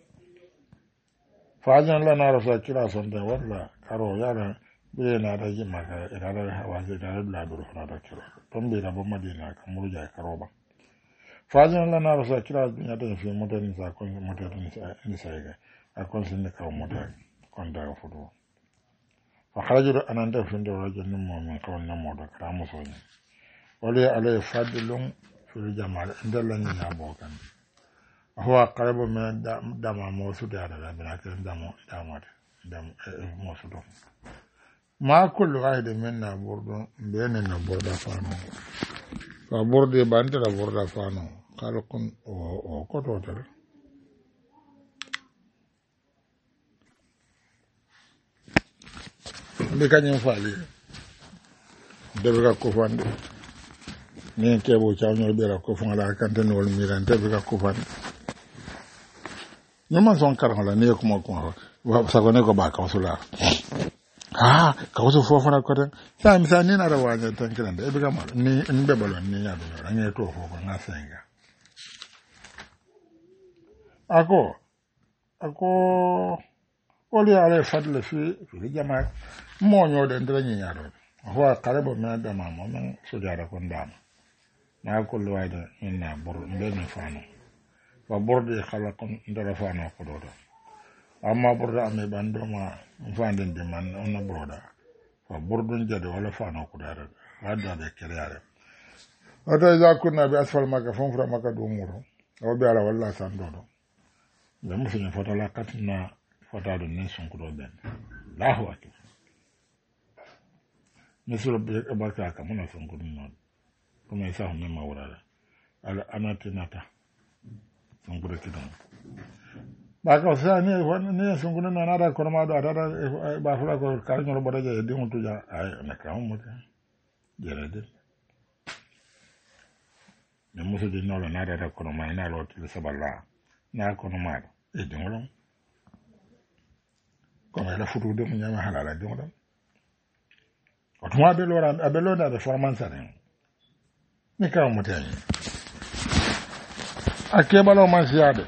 fajan lanaro sa kira sonde walla karo yara ɓire naɗaji maka eɗaɗa hawase eɗaɗa laɓiro fanata kiro ton mbira bo madina ka muruja e karoɓa fajan lanaro sa kira ñatañi fi motani sa kon motani ni sayga a konsinne kaw motani kondaga foto fa harajuɗo anante finde rajo nimmo min kawal namoɗo kata musoñi wali alaye fadilum fil jamal ndella ñabo kan huwa qarabo min dama mo sudara da bina kan damo damade dam mo sudo ma kullu wahid minna burdu benen no burda fano fa burde bandira burda fano kalkun o koto tar be kanyum faali debe ka ko fande ni kebo chawnol be la ko fanga kante no mirante be ka ko fande nyama son karala ne ko mo ko wa sagone ko ba ka sula ka wasu fofana ko tan sa mi sa ni na rawa ne tan kiran da e be ka mal ni en be balon ni ya do ne to fofo na senga ako oli ala fadle fi jama mo nyode ndra ni ya do ho karabo me da mamo men sujara ko ndama na ko luwayde inna bor ndeni fano wa borde khalaqon ndara fano ko do amma borda ame bando ma fanden de man onna broda wa bordun jade wala fano ko dara wadda be kelare oto za kunna bi asfal maka fon fra maka do muro o be ala walla san do da mu fini fota la katina fota do nen son ko do ben lahu akbar mesuro be barka ka mona son ko non kuma isa ho memma wurare ala anatinata son ko kidan ba ka sa ne son ko non nada ko ma do ada ba fura ko ka nyoro bodaje de on tuja ay na ka mo ta jerede ne muso de no nada da ko ma ina lo ti saballa na ko no ma e de ngolon ko ma la futu de mo nyama halala de ngolon otuma be lora abelona de formansa ne ni ka mo ta ni akebalo man siade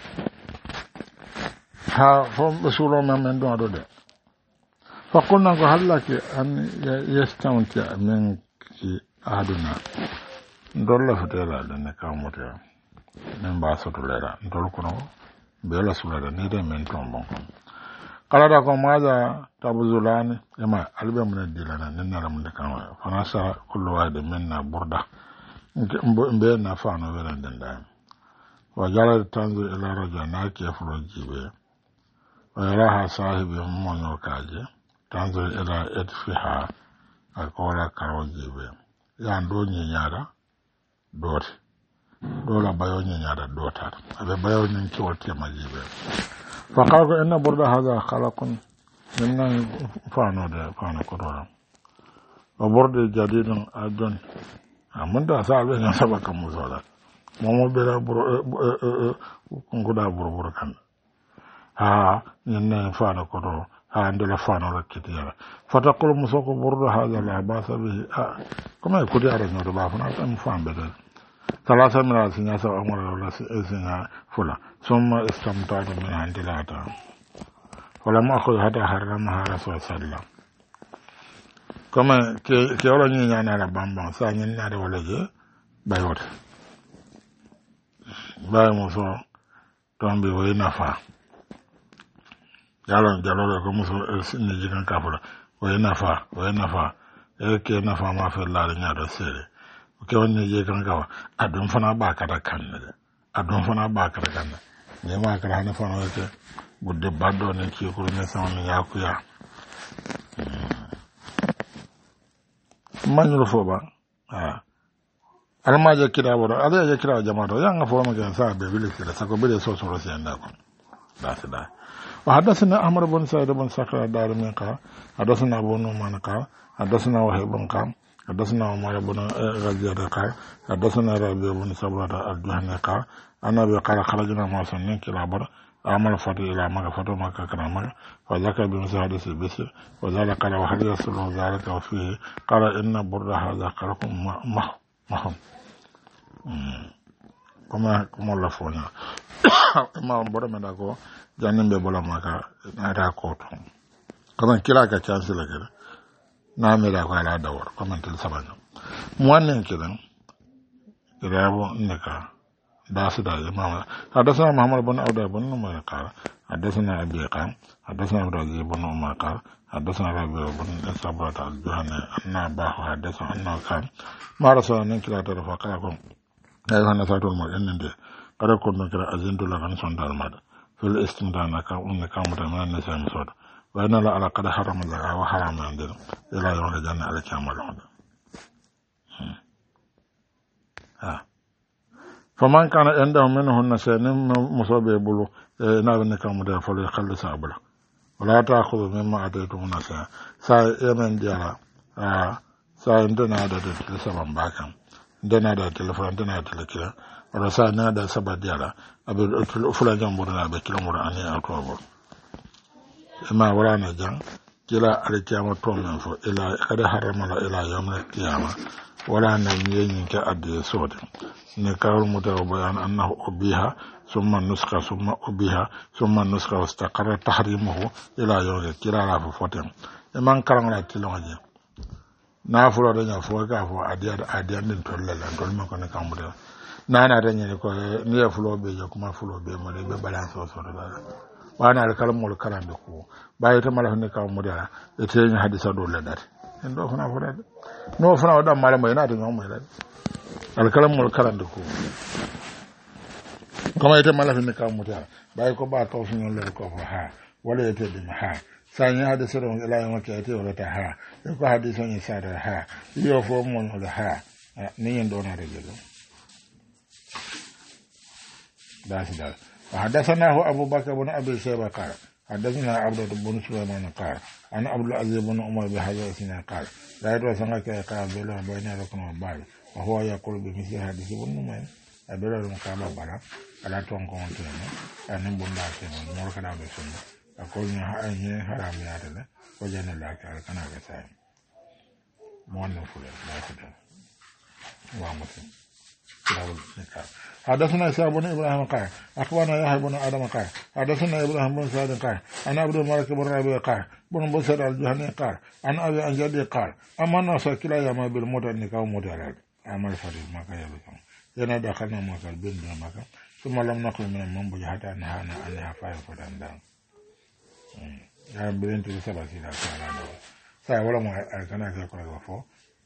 ha fom sulo men do de fa kunna ko hallaki an yastawnti min ki aduna ndolla fotela de ne ka mo ta men ba soto lera ndol ko no be la sulada ni de men tombon kala da ko maza tabuzulani ema albe mun dilana nenna mun de kan fana sa kullu wade menna burda mbe na fano welen den da wa jala tanzu ila raja na ke fulo jibe wa raha sahibi monyo kaje tanzu ila etfiha akola karo jibe ya ndo nyinyara doti dola bayo nyinyara dotar abe bayo nyin ki wote majibe فقالوا إن برد هذا خلق من فانو ده فانو كرورا وبرد جديد أدون من ده سالبه نسبة كموزولا مامو بلا كنكودا بربر كان ها إن فانو كرورا ها عندنا فانو ركتيرا فتقول مسوق برد هذا لا باس به كما يقول يا رجل ده بافنا كم فان بدل ثلاثة من السنة أمر ولا سنة فلا ثم استمتعت من عند لاتا ولما أخذ هذا حرمها رسول الله صلى الله عليه وسلم كما كي ولا نيجي أنا ربما ساني نادي ولا جي بايوت باي مسو تامبي وينافا جالو كمسو نيجي كان كافلا وينافا كي نافا ما في الله نيادو سيري ke wonne je kan gawa adun fana ba ka da kan ne ma ka hana fana ke budde baddo ne ki ko ne sama ne yakuya manyo fo ba alma je kira wora ada je kira jama'a to yanga fo ma ga sa be bile kira sako bile so so rosi anda ko da wa hadathana amr ibn sa'id ibn sakra darmi ka hadathana abu numan ka hadathana wahib ibn qam حدثنا عمر بن غزية قال حدثنا ربيع بن صبرة الجهني قال أنا بقال خرجنا مع سنين كلا بر عمل فتي إلى مكة فتو مكة كرامة وذكر بمثل حديث البصر وذلك قال وهل يصل ذلك وفيه قال إن برد هذا خلق محم como la fonya ma bodo me da ko jannin be bola maka na da ko to kaman kila ka chance la gele na me da ko ala da wor kaman tel sabana mo wannen kidan irabo neka da su da imam hadathana muhammad bin auda bin umar qala hadathana abi qam hadathana ibrahim bin umar qala hadathana rabi bin sabrat al-juhani anna bahu hadathana anna kan ma rasulun kila ta fa qala ko ay hana satul mo ennde kada ko no kira azindu la kan son dal mada fil istimdana ka unne ka muta man ne sam sod wa inna la ala qad harama la wa harama andil ila yawm al janna ala kamal faman kana inda minhunna sanin musabe bulu na bin ka muta fa la khallu sabula wala ta khudhu mimma ataytum nasa sa yemen diara sa indana da saban bakan dana da telefon dana da telekira wala sa na da sabadiara abe fula jambur na be kilomur ani atobo ma wala na jang kila alkiyama to men fo ila kada harama la ila yawmul qiyama wala na yin ka adde sodi ne kawul mutaw bayan annahu ubiha summa nuska summa nuska wastaqarra tahrimuhu ila yawmul kila la fo fotem e man karang la tilonje na fulo da nya fo ka fo adiya din tollala tol ma ko ne kambude nana da nya ko ni ya fulo be je kuma fulo be mo de be balance so da wana al kalamul kalam be ko bayi ta mala ne kambude e te nya hadisa do la dat en do fana fo da no fana da mala mo ina da mo da al kalamul kalam be ko kuma ita mala ne kambude bayi ko ba ka fun le ko ha wala ite de ha sanya hadisa don ila yawon ke ate wala ta ha ko hadisa ni sada ha yo fo mo no ha ni yin dona da gelo da hadathana hu abubakar ibn abi shayba qala hadathana abdul ibn sulaiman qala ana abdul aziz ibn umar bi hadithina qala la yadwa sanga ka ka bela bayna rakun bal wa huwa yaqul bi mithli hadith ibn umar abela dum kama bala ala ton ko on tene anan bunda tene mo ka da be sunna akol ni anye haram ya dala ko jana la ka kana ga sai mo no fule la ko da wa mutum lawul nikah hadathana isa ibn ibrahim qala akhbarana yahya ibn adam qala hadathana ibrahim ibn sa'd qala ana abdul malik ibn rabi qala ibn busad al-juhani qala ana abi anjadi qala amana sakila ya ma bil mutan nikah mudarat amal fadil maka ya bikum yana da kana makal bin da maka kuma lam naqul min man bujahata ana hafa fadan dan ya bilen to sabati da sala do sai wala mo kana ka ko fo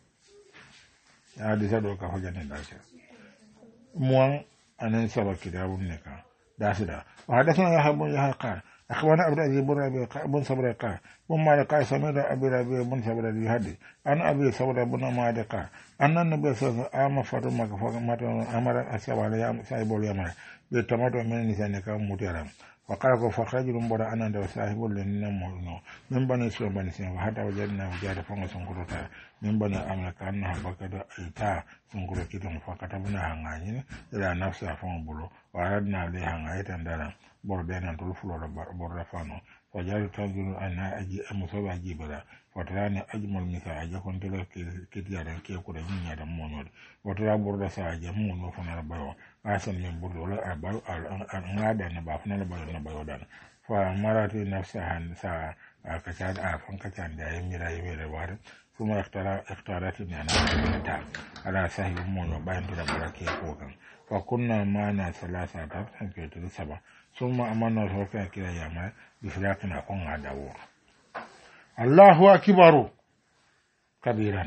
ya disa do ka hoja ne da shi mo anan sabaki da bun ne ka da shi da wa hadathana ya habun ya qala akhwana abdu aziz ibn rabi ibn sabra qala wa ma la qala samida abi rabi ibn sabra bi hadi an abi sabra ibn maada qala anna nabiy sallallahu alaihi wasallam fatuma ka fa mata amara asabala ya sai bol ya mara be tomato men ni sane ka mutara وقال فخرج بودا انا دو صاحب لن نمو من بني سو بني سين وحتى وجدنا وجاد فما سنكروتا من بني امرك ان بكد ايتا سنكرو كيتم فكتبنا هانغاني الى نفس فما بلو وعدنا له هانغاي تندلا بردنا تلفلو بردفانو وجاد تنزل انا اجي امسو اجي بلا وتراني اجمل مثال اجي كنت لك كيتيا دان كي كو دني يا دم مونول وترا بردا ساجي مونو فنا بايو asan min burdo la abaru ngada na ba fana na bayo dan fa marati nafsa han sa kacha a fan kacha da yimira war kuma ikhtarati ni ana ta ala sahibi mono bayan da barake ko kan fa kunna mana salasa ta kan ke to saba summa amanna roka kira yama bi filakina kon adawo Allahu akbaru kabiran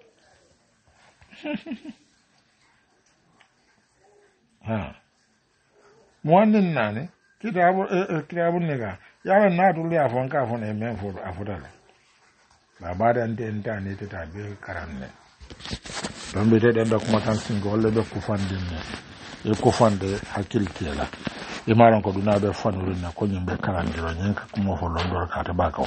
muwannin na ne kitabun ne ga yaran na tulu ya fon ka fon e men fo afudala ba da anta ne ta tabe karan ne don be da kuma kan singo wala be ku fandin ne e ku fande hakil tela e maran ko duna be fanuru na ko nyimbe karan diro nyen ka kuma fo londo ka ta ba ka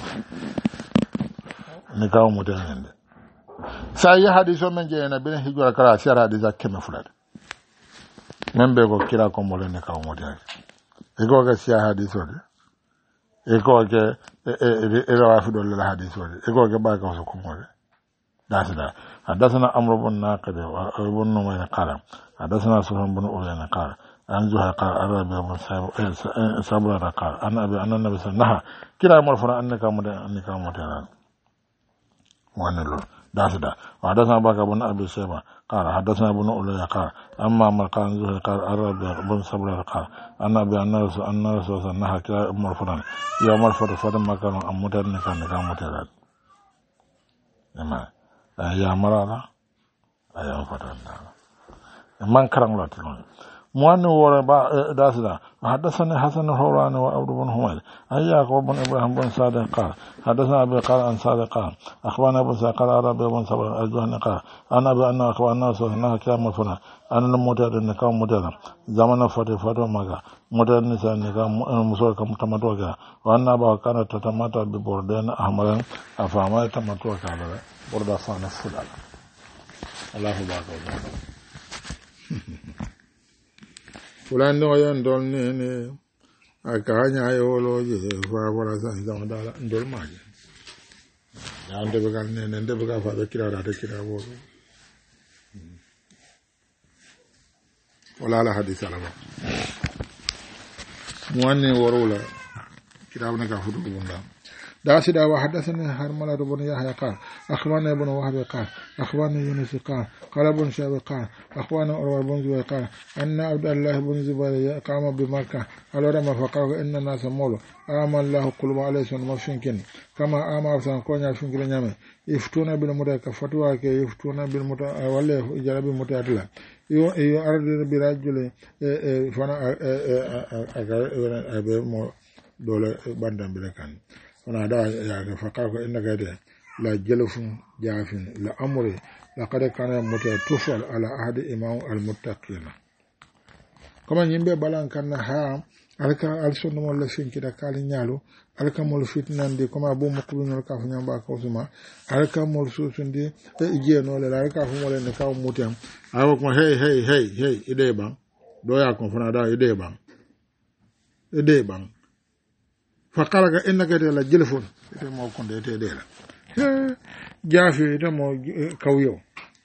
ne ka mu da ne sai hadiso men je na bin hijra kara sai hadisa keme fulada membe ko kira ko mole ne ka umodi ego ga sia hadiso de ego ga rawafi do la hadiso de ego ga ba ka so ko mole داسدا حدثنا عمرو بن ناقد وابن نمير قال حدثنا سفيان بن عيينة قال عن زهير قال الربيع بن صبرة قال أن أبي أن النبي صلى الله عليه وسلم كلا مرفنا أنك متنا ونلو داسدا وحدثنا بكر بن أبي شيبة قال حدثنا ابن أولي قال أما من قال زهير قال الربيع بن صبرة قال أن أبي أن رسول الله صلى الله عليه وسلم كلا مرفنا يوم مرفنا فدم كان متنا كان متنا يا مرارا أيام فتنا من كرم لا تلون موان وربا داسدا حدثنا حسن الحوراني وعبد بن حميد أن يعقوب بن إبراهيم بن صادق قال حدثنا أبي قال عن صادق قال أخبرنا أبو سعيد قال الربيع بن صبر الجهني قال أنا أبي أن أخبرنا أنه كان مفنا أن الموتى النكام موتى زمن فتى مكة موتى النساء النكام مسوى كمتمتوكا وأن أبا كانت تتمتع ببردين أحمرا أفهمها تمتوكا بردا فانا فلال الله باكو fulan no yan dol ne akanya yoloje fa wala san da dala ndol maje ya ande be kan ne ande be ka fa be kira da kira wo wala la hadith ala ba muanne warula kira na ka fudu bunda داسدا وحدثنا حرملة بن يحيى قال أخبرنا ابن وهب قال أخبرنا يونس قال قال ابن شهاب قال أخبرنا عروة بن زبير قال أن عبد الله بن زبير قام بمكة على رمى فقال إن الناس مولوا آمن الله قلوب عليه سنة مفشنكين كما آمن أفسان كونيا شنكين نعمة يفتون بالمتى فتوى كي يفتون بالمتى ولا إجابة بالمتى يؤرد برجل فانا أبي دولة بندم بلكان ونادى يعني فقال إنك لا جلف جاف لا أمر لقد كان متفل على أحد إمام المتقين كما ينبه بلان كان ها alka alsonno mo la sin kida kali nyaalu alka mo fitnan di koma bo mo kubin alka fu nyamba ko suma alka mo susundi e ije no le alka fu mo le ne kaw mutem awo ko hey ide bang do ya ko fana da ide bang fakala ga innaka de la jelefon ite mo ko de te de la jaafi de mo kawyo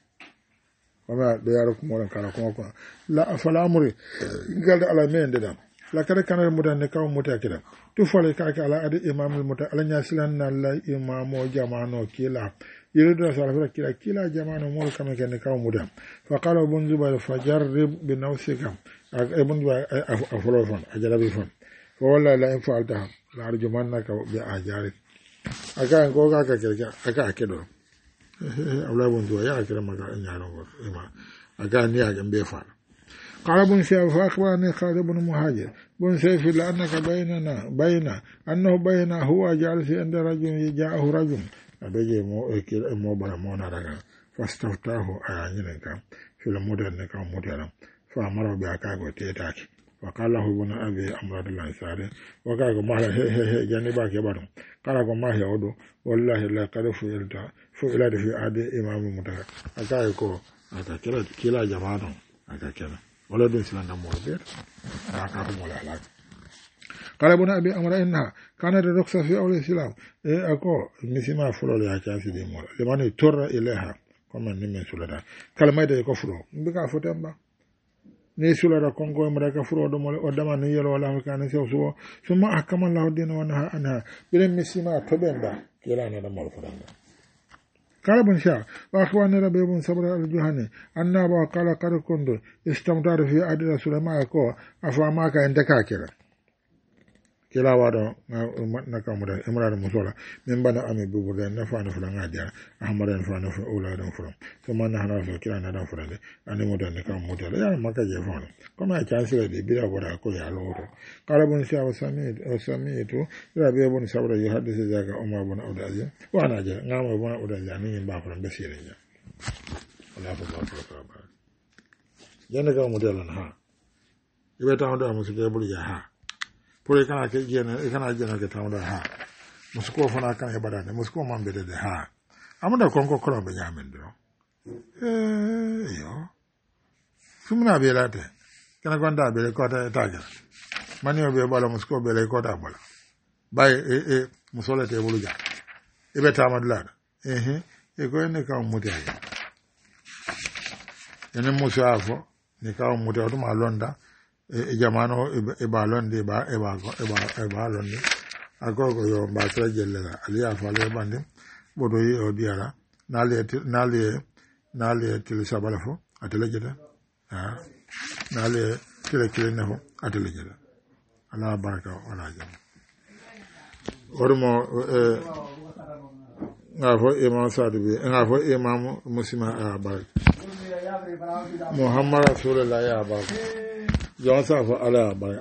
wala de yaro ko mo kala ko la fala amri galda ala men de dam la kada kana mudan ne kaw muta kida tu fale ka ala adi imamul muta ala nya silan na la imamo jamano kila yiridu sala kila jamano mo kama ken kaw mudan fa qala bun zubair fajarrib bi nawsika ibn zubair afrofan ajarabi fan fa walla la in fa'alta la arjumannaka bi ajari aka ko ka kirka aka akedo awla bun zubair ya akira maka nyaro ima aka ni a gambe fa قال بن سيف فأخبرني خالد بن مهاجر بن سيف لأنك بين أنه بين هو جالس عند رجل جاءه رجل أبيجي مو برمونا رجل فاستفتاه أيانينك في المدن كمدن فأمره بأكاك وتيتاك وقال له ابن أبي أمر الأنصاري وقال ما هي جانبك يبرم قال ما هي أدو والله لا قد فعلت في عادي إمام المتكا أكاكو أكاكلا كلا جماعة أكاكلا ولا دون سلام مولبير أكاكو مولا علاج قال ابن أبي أمر إنها كانت الرخصة في أول الإسلام أكو مسيما فلو لها كاسي دي مولا لمن يتر إليها كما نمي سلطة كلمة دي كفرو بكا فتنبا ni sulara kongo mraka furo do mole odama ni yelo wala kan se so suma akama Allah din wa naha anha bilen misima to benda kila na da mol furanda kala bun sha wa akhwani rabbun sabra al-juhani anna ba qala qad kundu istamtar fi adra sulama ko afama ka indaka kila wado na kamuda imran musola min bana ami bubu da na fana fulan adia ahmadan fana fu uladan fulan to man hana so kila na dan fulan ani mo dan ka mo dala ya maka je fana kama chance de bira bora ko ya loro kala bun sha wasami to rabi bun sabra ya hadisi daga umar bun audazi wa na je ngama bun audazi ni ba fulan basire ya Allah fa ba yana ga mo dala ha ibe ta da musu ke buri ya ha pore kana ke jena kana jena ke tawda ha musko fana kan hebada ne musko man bede de ha amada konko koro be nyamen do yo sumna be late kana gonda be ko ta taga mani obe bala musko be le ko ta bala bay musole te buluja ibe tamadla e ko ne ka muti ay ene muso afo ne ka muti o ma londa e jamano e ba londe e ba londe agogo yo ba tra jelle ali afo le bande bodo yi o diara nale tele sabala fo atele jeda nale tele ne fo atele jeda ala baraka wala jam ormo ngafo imam sadibi ngafo imam muslima abar muhammad rasulullah ya abar jonsa fo ala bar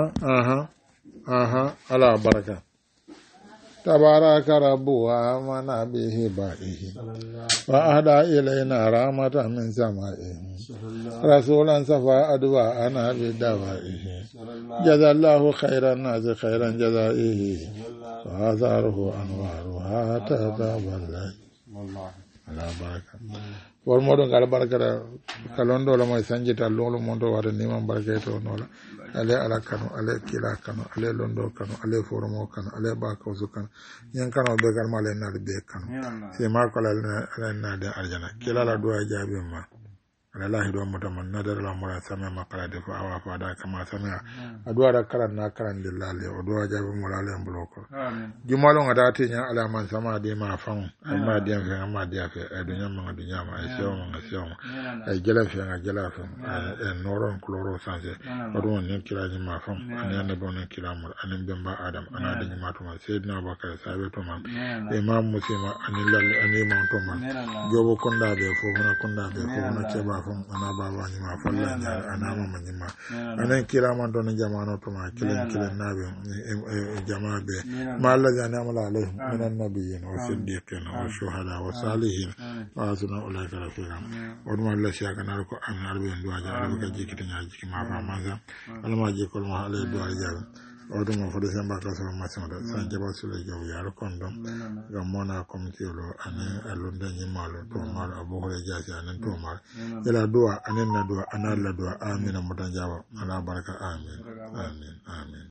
aha ala baraka تبارك رب وآمنا به بائه وأهدى إلينا رحمة من سمائه رسولا صفى أدواءنا بدوائه جزا الله خير الناس خيرا جزائه وآثاره أنوارها تتابع الله على بركة والمدن على بركة كلون دولا ما يسنجت اللون موندو وارني من بركة نولا ale ala kanu ale kila kanu ale londo kanu ale foromo kanu ale bakawsu kanu nyen kanu be garma le na be kanu se ma ko la na de arjana kila la do jabe ma ala do mutaman nadar la mura sama makala de fa awa fa da kama sama adwa da karan na karan lillahi o do jabe mura le mbloko jumalo ngada te nya ala man sama de ma fan amma de fe amma de fe e do nyama ngadu nyama e sewo nga sewo e jela fe nga jela fe e noron kloro sanse o do ne kila ni ma fan ani ne bon kila mur ani bemba adam ana de nyama to ma sayyidina bakar sabe to man imam muslima ani lal ani ma to man jobo konda be fo na konda be fo na keba ana baba ni ma falla nya ana mama ni ma ana kila man don jama'ano to ma kilen nabe jama'a be ma alla jana mala alaihim minan nabiyyin wa siddiqin wa shuhada wa salihin wa asna ulaika rafiqa wa ma alla shaka na ko an arbe ndo aja arbe ka jikiti nya jiki ma fa manza alma jikol ma alai do aja odo mo fodo samba ka so ma so san jaba sule jaw yar kondom ga mona komiti lo ane alonde ni malo to mal abu hore jasi anen to mal ila dua anen na dua analla dua amina mutan jawa ala baraka amin amin amin